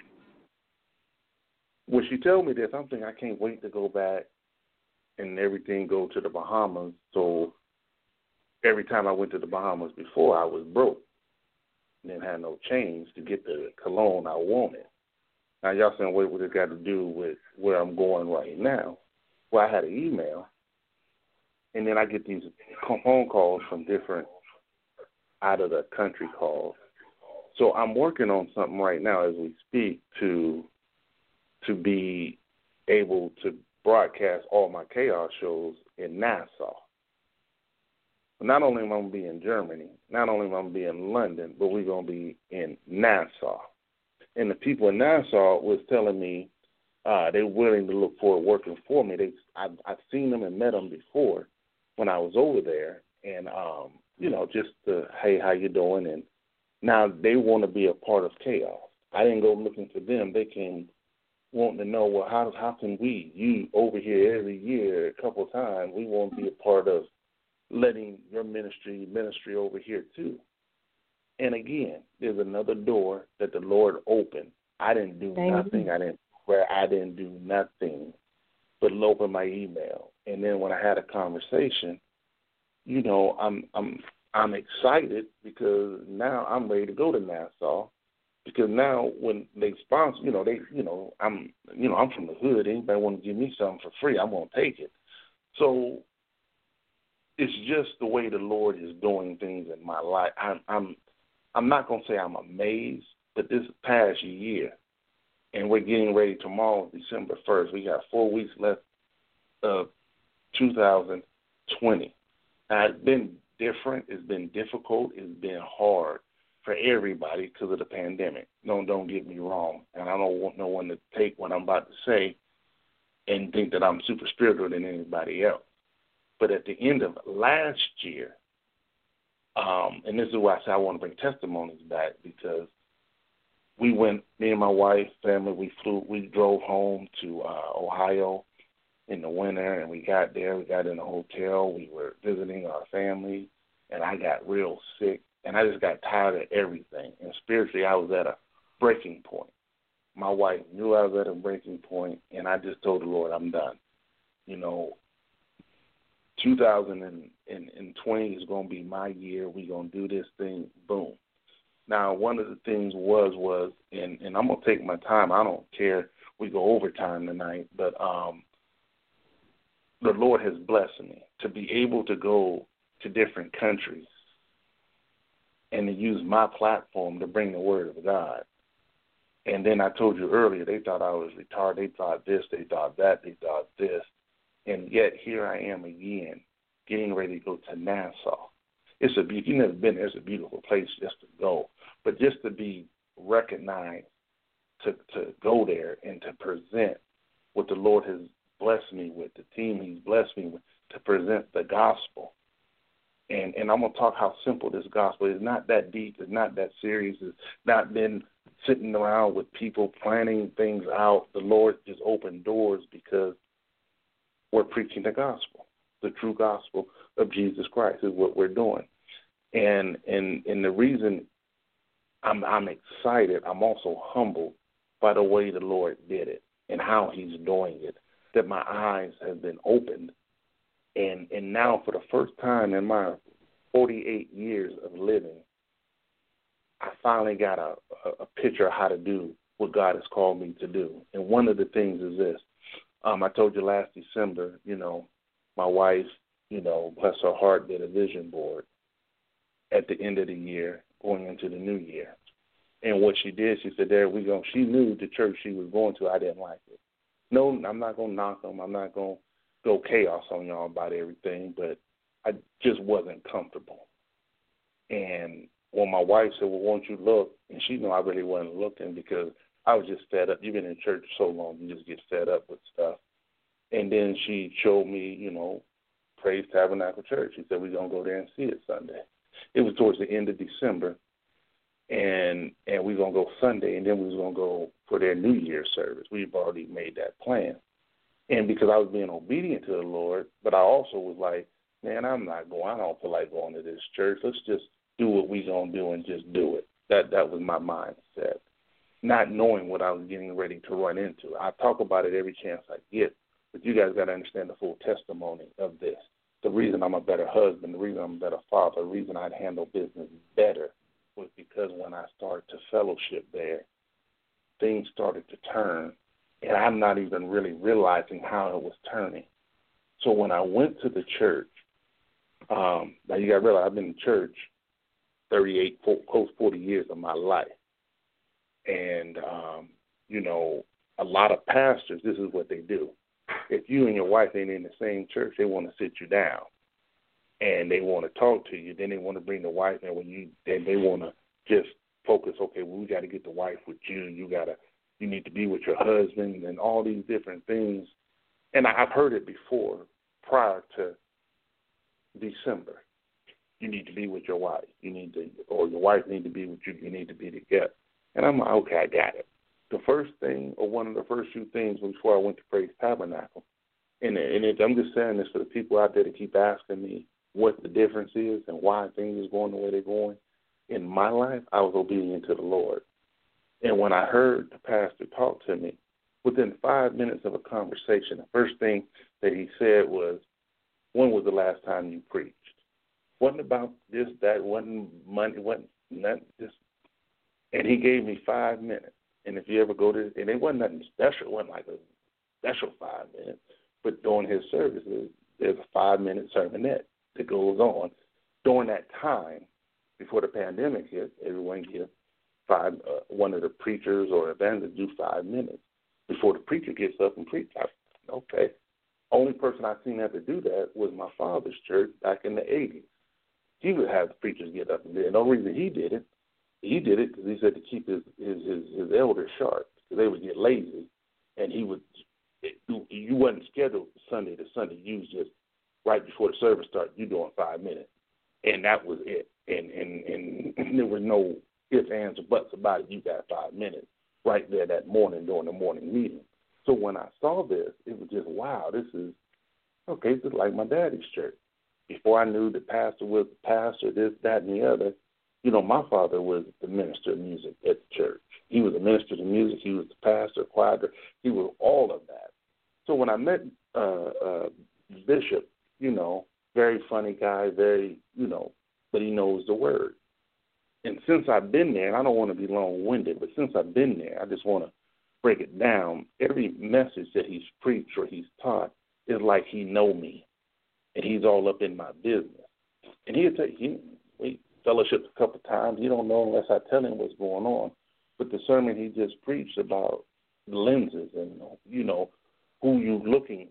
when she told me this, I'm thinking I can't wait to go back and everything go to the Bahamas. So every time I went to the Bahamas before, I was broke. And had no change to get the cologne I wanted. Now, y'all saying, what it got to do with where I'm going right now? Well, I had an email, and then I get these phone calls from different out-of-the-country calls. So I'm working on something right now as we speak to be able to broadcast all my chaos shows in Nassau. Not only am I going to be in Germany, not only am I going to be in London, but we're going to be in Nassau. And the people in Nassau was telling me they're willing to look forward working for me. I've seen them and met them before when I was over there. And, just hey, how you doing? And now they want to be a part of chaos. I didn't go looking for them. They came wanting to know, well, how can you over here every year a couple of times, we want to be a part of letting your ministry over here too. And again, there's another door that the Lord opened. I didn't do nothing. I didn't do nothing but open my email. And then when I had a conversation, I'm excited because now I'm ready to go to Nassau. Because now when they sponsor, I'm from the hood. Anybody want to give me something for free, I'm gonna take it. So it's just the way the Lord is doing things in my life. I'm not going to say I'm amazed, but this past year, and we're getting ready tomorrow, December 1st. We got 4 weeks left of 2020. Now, it's been different. It's been difficult. It's been hard for everybody because of the pandemic. Don't get me wrong. And I don't want no one to take what I'm about to say and think that I'm super spiritual than anybody else. But at the end of last year, and this is why I say I want to bring testimonies back, because we went, me and my wife, family, we drove home to Ohio in the winter, and we got there. We got in a hotel. We were visiting our family, and I got real sick, and I just got tired of everything. And spiritually, I was at a breaking point. My wife knew I was at a breaking point, and I just told the Lord, I'm done. 2020 is going to be my year. We're going to do this thing, boom. Now, one of the things was, and I'm going to take my time. I don't care. We go overtime tonight, but the Lord has blessed me to be able to go to different countries and to use my platform to bring the word of God. And then I told you earlier, they thought I was retarded. They thought this, they thought that, they thought this. And yet here I am again, getting ready to go to Nassau. You've never been there. It's a beautiful place just to go. But just to be recognized, to go there and to present what the Lord has blessed me with, the team He's blessed me with, to present the gospel. And I'm going to talk how simple this gospel is. It's not that deep. It's not that serious. It's not been sitting around with people planning things out. The Lord just opened doors because we're preaching the gospel. The true gospel of Jesus Christ is what we're doing. And the reason I'm excited, I'm also humbled by the way the Lord did it and how He's doing it, that my eyes have been opened. And now for the first time in my 48 years of living, I finally got a picture of how to do what God has called me to do. And one of the things is this. I told you last December, my wife, bless her heart, did a vision board at the end of the year going into the new year. And what she did, she said, she knew the church she was going to, I didn't like it. No, I'm not going to knock them. I'm not going to go chaos on y'all about everything, but I just wasn't comfortable. And when my wife said, well, won't you look? And she knew I really wasn't looking because I was just fed up. You've been in church so long, you just get fed up with stuff. And then she showed me, Praise Tabernacle Church. She said, we're going to go there and see it Sunday. It was towards the end of December, and we're going to go Sunday, and then we was going to go for their New Year's service. We've already made that plan. And because I was being obedient to the Lord, but I also was like, man, I don't feel like going to this church. Let's just do what we're going to do and just do it. That was my mindset, not knowing what I was getting ready to run into. I talk about it every chance I get, but you guys got to understand the full testimony of this. The reason I'm a better husband, the reason I'm a better father, the reason I'd handle business better was because when I started to fellowship there, things started to turn, and I'm not even really realizing how it was turning. So when I went to the church, now you got to realize I've been in church 38, close 40 years of my life. And, a lot of pastors, this is what they do. If you and your wife ain't in the same church, they want to sit you down. And they want to talk to you. Then they want to bring the wife in then they want to just focus, okay, well, we got to get the wife with you. You need to be with your husband and all these different things. And I've heard it before prior to December. You need to be with your wife. Or your wife need to be with you. You need to be together. And I'm like, okay, I got it. The first thing, or one of the first few things before I went to Praise Tabernacle, and I'm just saying this for the people out there that keep asking me what the difference is and why things are going the way they're going. In my life, I was obedient to the Lord. And when I heard the pastor talk to me, within 5 minutes of a conversation, the first thing that he said was, when was the last time you preached? Wasn't about this, that, wasn't money, wasn't nothing. And he gave me 5 minutes. And if you ever go to, and it wasn't nothing special, it wasn't like a special 5 minutes, but during his services, there's a 5-minute sermonette. that goes on. During that time, before the pandemic hit, everyone gives one of the preachers or evangelists do 5 minutes before the preacher gets up and preaches. Okay. Only person I've seen have to do that was my father's church back in the 80s. He would have the preachers get up and do it. No reason he did it. He did it because he said to keep his elders sharp, because they would get lazy, and you wasn't scheduled Sunday to Sunday. You was just right before the service started, you doing 5 minutes, and that was it. And there was no ifs, ands, or buts about it. You got 5 minutes right there that morning during the morning meeting. So when I saw this, it was just, wow, this is like my daddy's church. Before I knew the pastor was the pastor, this, that, and the other, my father was the minister of music at the church. He was a minister of music. He was the pastor, choir. He was all of that. So when I met Bishop, very funny guy, very, but he knows the word. And since I've been there, and I don't want to be long-winded, but since I've been there, I just want to break it down. Every message that he's preached or he's taught is like he know me, and he's all up in my business. And he'll tell you, we fellowshiped a couple of times. He don't know unless I tell him what's going on. But the sermon he just preached about the lenses and, who you looking,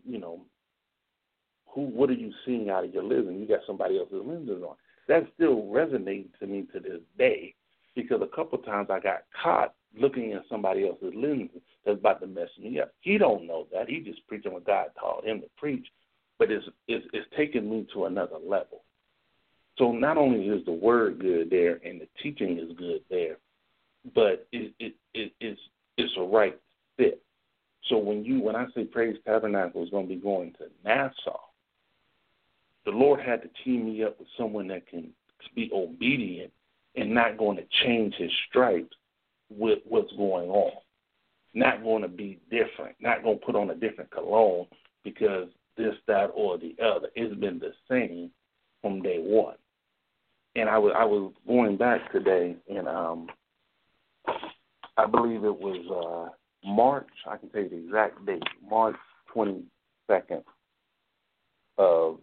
what are you seeing out of your lens? And you got somebody else's lenses on. That still resonates to me to this day, because a couple of times I got caught looking at somebody else's lenses that's about to mess me up. He don't know that. He just preaching what God taught him to preach, but it's taking me to another level. So not only is the word good there and the teaching is good there, but it's a right fit. So when I say Praise Tabernacle is going to be going to Nassau, the Lord had to team me up with someone that can be obedient and not going to change his stripes with what's going on. Not going to be different. Not going to put on a different cologne because this, that, or the other. It's been the same from day one. And I was going back today, and I believe it was March. I can tell you the exact date. March 22nd of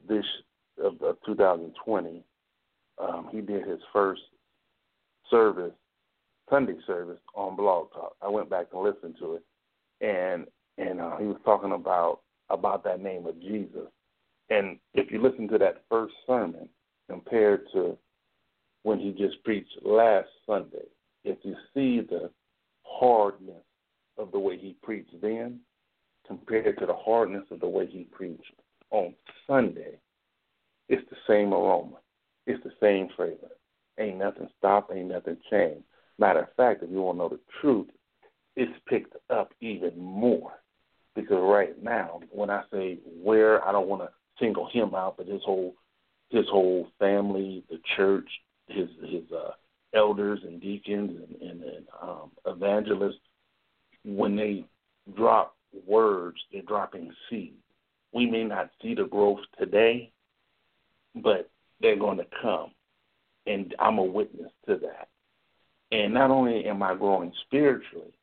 2020. He did his first service, Sunday service, on Blog Talk. I went back and listened to it, and he was talking about that name of Jesus. And if you listen to that first sermon compared to when he just preached last Sunday, if you see the hardness of the way he preached then compared to the hardness of the way he preached on Sunday, it's the same aroma. It's the same flavor. Ain't nothing stopped, ain't nothing changed. Matter of fact, if you want to know the truth, it's picked up even more. Because right now, when I say where, I don't want to single him out, but his whole family, the church, his elders and deacons and evangelists, when they drop words, they're dropping seeds. We may not see the growth today, but they're going to come, and I'm a witness to that. And not only am I growing spiritually,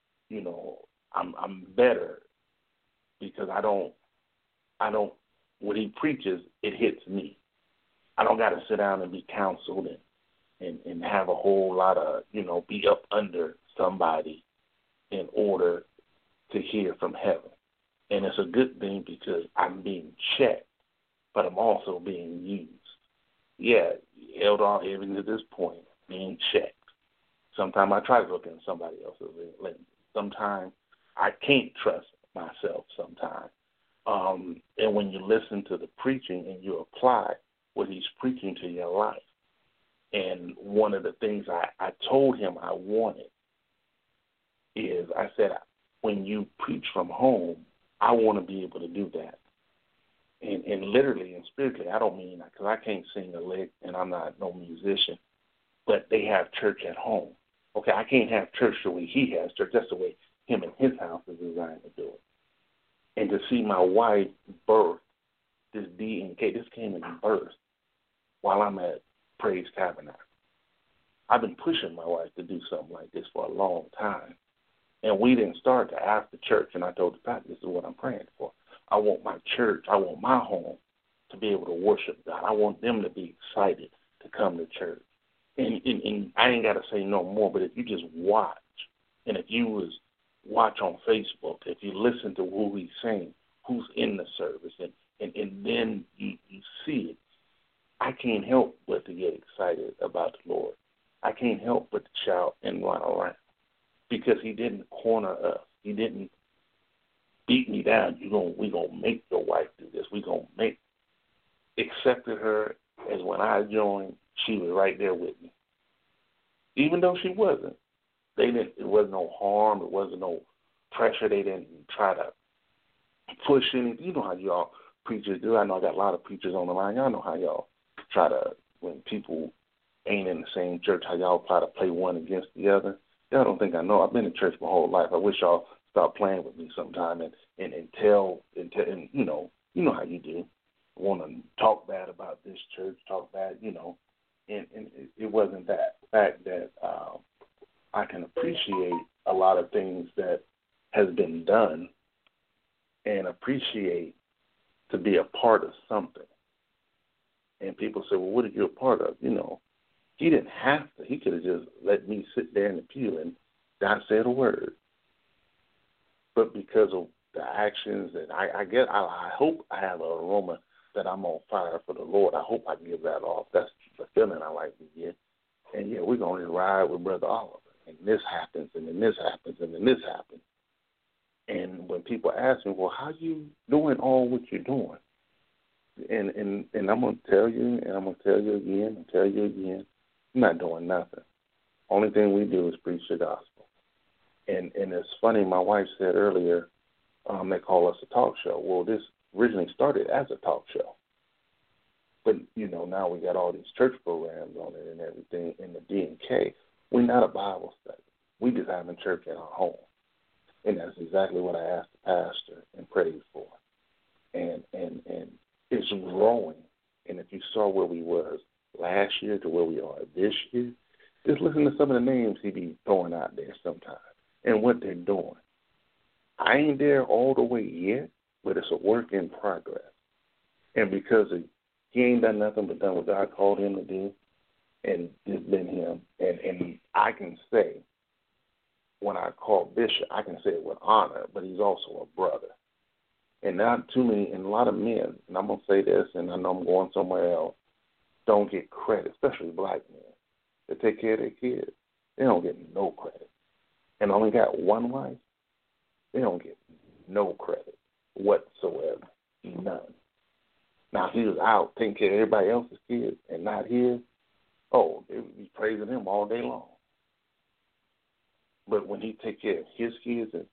I'm better because I don't. What he preaches, it hits me. I don't got to sit down and be counseled and have a whole lot of, be up under somebody in order to hear from heaven. And it's a good thing because I'm being checked, but I'm also being used. Yeah, held on even to this point, being checked. Sometimes I try to look in somebody else's lens. Sometimes I can't trust myself sometimes. And when you listen to the preaching and you apply what he's preaching to your life, and one of the things I told him I wanted is I said, when you preach from home, I want to be able to do that. And literally and spiritually, I don't mean that because I can't sing a lick and I'm not no musician, but they have church at home. Okay, I can't have church the way he has church. That's the way him and his house is designed to do it. And to see my wife birth this D&K, this came in birth while I'm at Praise Tabernacle. I've been pushing my wife to do something like this for a long time. And we didn't start to after church, and I told the pastor, this is what I'm praying for. I want my church, I want my home to be able to worship God. I want them to be excited to come to church. And I ain't got to say no more, but if you just watch, and if you was watch on Facebook, if you listen to who he's saying, who's in the service, and then you see it, I can't help but to get excited about the Lord. I can't help but to shout and run around because he didn't corner us. He didn't beat me down. We gonna make your wife do this. We gonna accepted her as when I joined, she was right there with me. Even though she wasn't. It wasn't no harm, it wasn't no pressure. They didn't try to push anything. You know how y'all preachers do. I know I got a lot of preachers on the line. Y'all know how y'all try to, when people ain't in the same church, how y'all try to play one against the other. Y'all don't think I know. I've been in church my whole life. I wish y'all stop playing with me sometime and tell you know how you do. Want to talk bad about this church, talk bad, and it wasn't that. The fact that I can appreciate a lot of things that has been done and appreciate to be a part of something. And people say, well, what are you a part of? He didn't have to. He could have just let me sit there in the pew and not say a word. But because of the actions that I hope I have an aroma that I'm on fire for the Lord. I hope I can give that off. That's the feeling I like to get. And, we're going to ride with Brother Oliver. And this happens, and then this happens, and then this happens. And when people ask me, well, how you doing all what you're doing? And I'm going to tell you, and I'm going to tell you again, and tell you again, I'm not doing nothing. Only thing we do is preach the gospel. And it's funny, my wife said earlier, they call us a talk show. Well, this originally started as a talk show. But, now we got all these church programs on it and everything in the D&K. We're not a Bible study. We just having church in our home. And that's exactly what I asked the pastor and prayed for. And it's growing. And if you saw where we was last year to where we are this year, just listen to some of the names he be throwing out there sometimes and what they're doing. I ain't there all the way yet, but it's a work in progress. And because he ain't done nothing but done what God called him to do, and it's been him. And I can say, when I call Bishop, I can say it with honor, but he's also a brother. And not too many, and a lot of men, and I'm going to say this, and I know I'm going somewhere else, don't get credit, especially black men, that take care of their kids. They don't get no credit. And only got one wife, they don't get no credit whatsoever, none. Now, if he was out taking care of everybody else's kids and not his, they would be praising him all day long. But when he take care of his kids and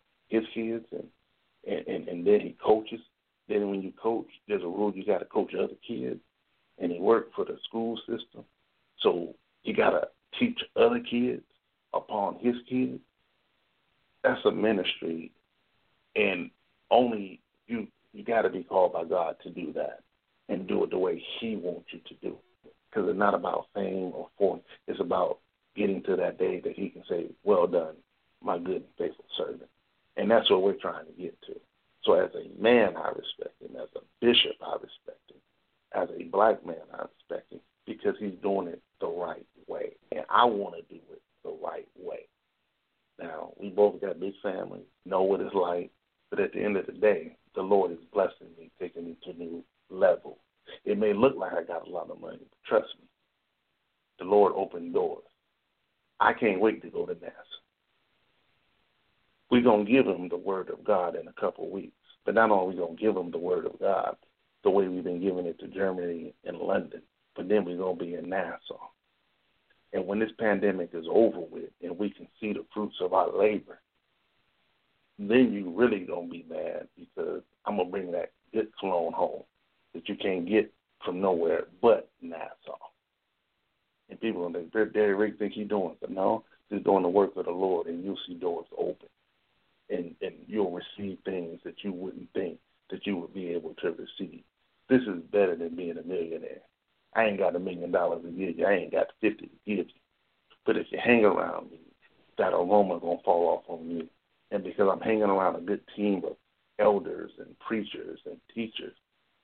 then he coaches, then when you coach, there's a rule you got to coach other kids, and he worked for the school system. So you got to teach other kids upon his kids. That's a ministry, and only you got to be called by God to do that and do it the way he wants you to do it. Because it's not about fame or form. It's about getting to that day that he can say, well done, my good and faithful servant. And that's what we're trying to get to. So as a man, I respect him. As a bishop, I respect him. As a black man, I respect him because he's doing it the right way. And I want to do it the right way. Now, we both got big families, know what it's like. But at the end of the day, the Lord is blessing me, taking me to a new level. It may look like I got a lot of money, but trust me, the Lord opened doors. I can't wait to go to NASA. We're going to give him the word of God in a couple of weeks. But not only are we going to give him the word of God the way we've been giving it to Germany and London, but then we're going to be in Nassau. And when this pandemic is over with and we can see the fruits of our labor, then you really going to be mad because I'm going to bring that good cologne home that you can't get from nowhere but Nassau. And people are like, Daddy Rick think he's doing it. But no, he's doing the work of the Lord, and you'll see doors open. And you'll receive things that you wouldn't think that you would be able to receive. This is better than being a millionaire. I ain't got $1 million to give you. I ain't got 50 to give you. But if you hang around me, that aroma going to fall off on you. And because I'm hanging around a good team of elders and preachers and teachers,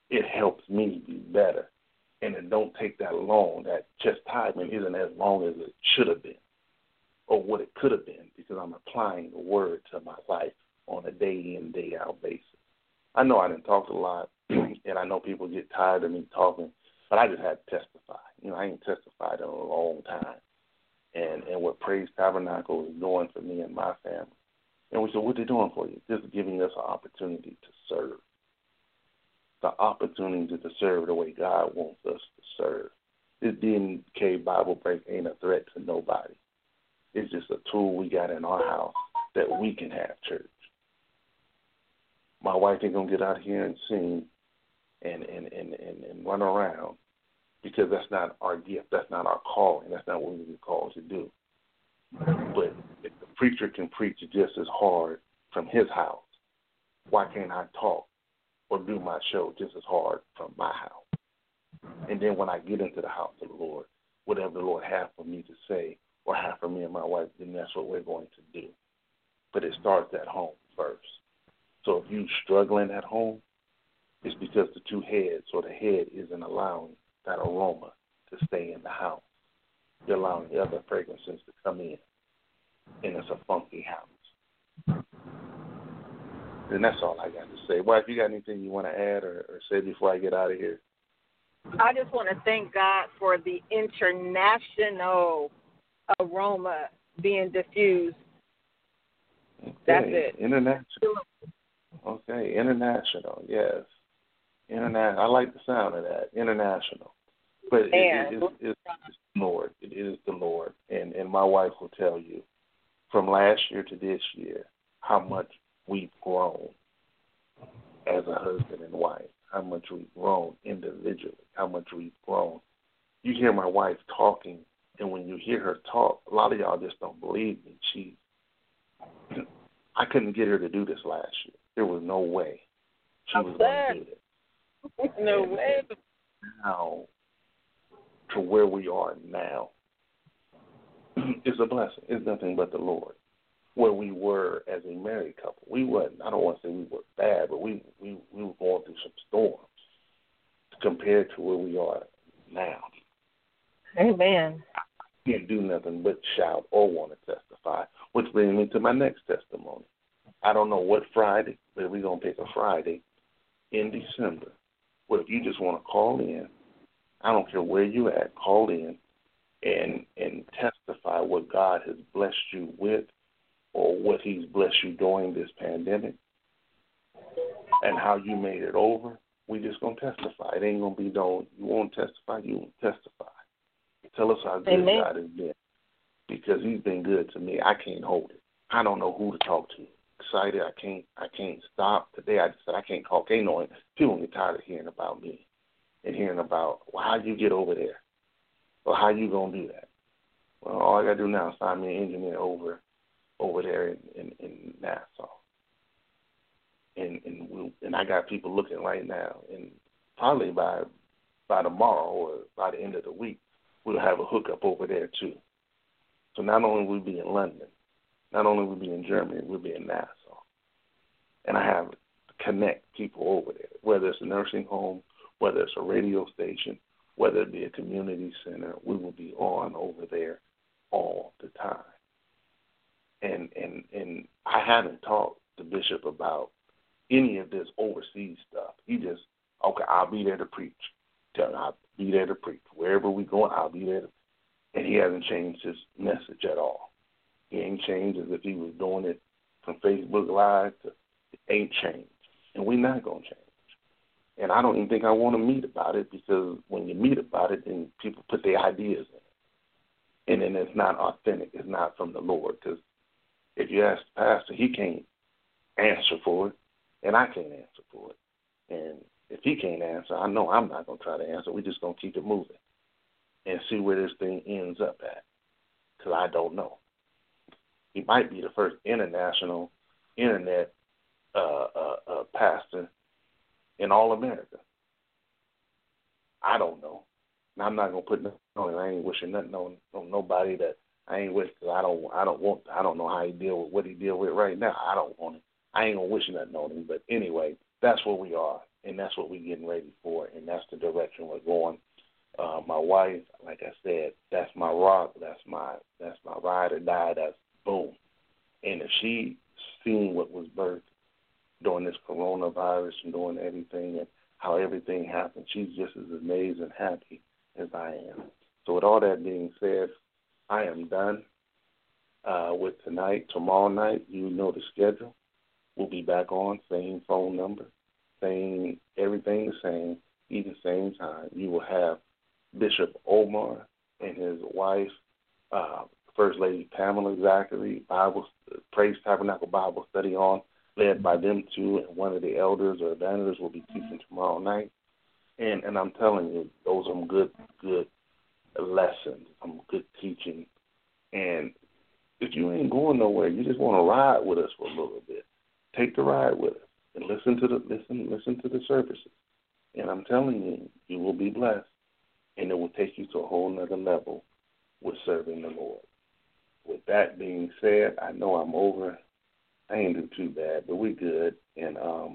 it helps me be better. And it don't take that long. That chastisement isn't as long as it should have been or what it could have been, because I'm applying the word to my life on a day in, day out basis. I know I didn't talk a lot, and I know people get tired of me talking, but I just had to testify. I ain't testified in a long time. And what Praise Tabernacle is doing for me and my family. And we said, what are they doing for you? Just giving us an opportunity to serve. The opportunity to serve the way God wants us to serve. This DNK Bible break ain't a threat to nobody. It's just a tool we got in our house that we can have church. My wife ain't gonna get out here and sing and run around, because that's not our gift. That's not our calling. That's not what we were called to do. But if the preacher can preach just as hard from his house, why can't I talk or do my show just as hard from my house? And then when I get into the house of the Lord, whatever the Lord has for me to say or have for me and my wife, then that's what we're going to do. But it starts at home first. So if you're struggling at home, it's because the two heads or the head isn't allowing that aroma to stay in the house. You're allowing the other fragrances to come in, and it's a funky house. And that's all I got to say. Well, if you got anything you want to add or say before I get out of here. I just want to thank God for the international aroma being diffused. Okay. That's it. International. Okay, international, yes. I like the sound of that, international. But it's the Lord. It is the Lord. And my wife will tell you, from last year to this year, how much we've grown as a husband and wife, how much we've grown individually, how much we've grown. You hear my wife talking, and when you hear her talk, a lot of y'all just don't believe me. I couldn't get her to do this last year. There was no way she was going to do it. No way. Now, to where we are now, it's a blessing. It's nothing but the Lord. Where we were as a married couple, we wasn't. I don't want to say we were bad, but we were going through some storms compared to where we are now. Amen. I can't do nothing but shout or want to testify, which brings me to my next testimony. I don't know what Friday, but we're going to pick a Friday in December. Well, if you just want to call in, I don't care where you at, call in and testify what God has blessed you with or what he's blessed you during this pandemic and how you made it over. We just going to testify. It ain't going to be no, you want to testify, you want to testify. Tell us how good Amen. God has been, because he's been good to me. I can't hold it. I don't know who to talk to. Excited, I can't stop. Today I just said I can't call. Can't know it. People get tired of hearing about me and hearing about, well, how you get over there, or how you gonna do that. Well, all I gotta do now is find me an engineer over there in Nassau, and I got people looking right now, and probably by tomorrow or by the end of the week, we'll have a hookup over there too. So not only will we be in London, not only will we be in Germany, we'll be in Nassau. And I have to connect people over there, whether it's a nursing home, whether it's a radio station, whether it be a community center, we will be on over there all the time. And I haven't talked to Bishop about any of this overseas stuff. He just, okay, I'll be there to preach. I'll be there to preach. Wherever we go, I'll be there. And he hasn't changed his message at all. He ain't changed as if he was doing it from Facebook Live to it ain't changed. And we're not going to change. And I don't even think I want to meet about it, because when you meet about it, then people put their ideas in it. And then it's not authentic. It's not from the Lord. Because if you ask the pastor, he can't answer for it, and I can't answer for it. And if he can't answer, I know I'm not going to try to answer. We're just going to keep it moving and see where this thing ends up at, because I don't know. He might be the first international internet pastor in all America. I don't know. And I'm not gonna put nothing on it. I ain't wishing nothing on nobody that I ain't with. Cause I don't know how he deal with what he deal with right now. I don't want it. I ain't gonna wish nothing on him. But anyway, that's where we are. and that's what we're getting ready for, and that's the direction we're going. My wife, like I said, that's my rock, that's my ride or die, that's boom. And if she seen what was birthed during this coronavirus and doing everything and how everything happened, she's just as amazed and happy as I am. So with all that being said, I am done with tonight. Tomorrow night, you know the schedule. We'll be back on, same phone number, same everything the same, even same time. You will have Bishop Omar and his wife, First Lady Pamela Zachary, Praise Tabernacle Bible Study on, led by them two, and one of the elders or evangelists will be teaching tomorrow night. And I'm telling you, those are some good lessons, some good teaching. And if you ain't going nowhere, you just want to ride with us for a little bit, take the ride with us and listen to the services. And I'm telling you, you will be blessed, and it will take you to a whole nother level with serving the Lord. With that being said, I know I'm over. I ain't do too bad, but we good. And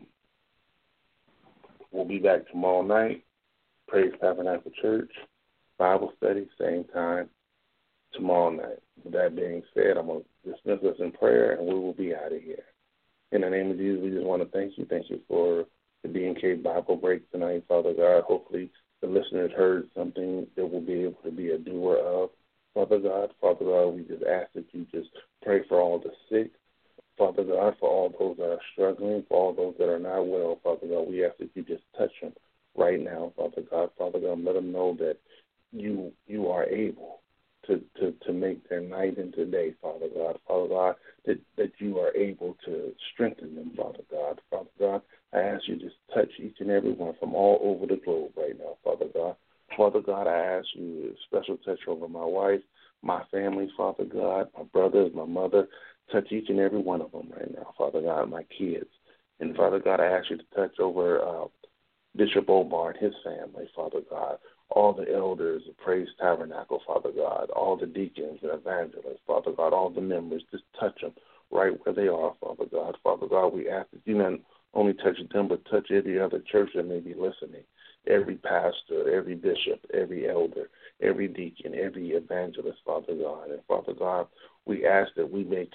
we'll be back tomorrow night. Praise Tabernacle Church, Bible study, same time, tomorrow night. With that being said, I'm going to dismiss us in prayer, and we will be out of here. In the name of Jesus, we just want to thank you. Thank you for the B&K Bible break tonight, Father God. Hopefully the listeners heard something that will be able to be a doer of. Father God, we just ask that you just pray for all the sick. Father God, for all those that are struggling, for all those that are not well, Father God, we ask that you just touch them right now, Father God. Father God, let them know that you are able to make their night into day, Father God. Father God, that you are able to strengthen them, Father God. Father God, I ask you to just touch each and every one from all over the globe right now, Father God. Father God, I ask you a special touch over my wife, my family, Father God, my brothers, my mother. Touch each and every one of them right now, Father God, my kids. And, Father God, I ask you to touch over Bishop Omar and his family, Father God, all the elders of Praise Tabernacle, Father God, all the deacons and evangelists, Father God, all the members. Just touch them right where they are, Father God. Father God, we ask that you not only touch them, but touch every other church that may be listening, every pastor, every bishop, every elder, every deacon, every evangelist, Father God. And, Father God, we ask that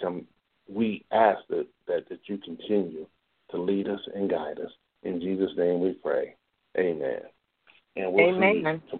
that you continue to lead us and guide us. In Jesus' name we pray. Amen. And we'll see you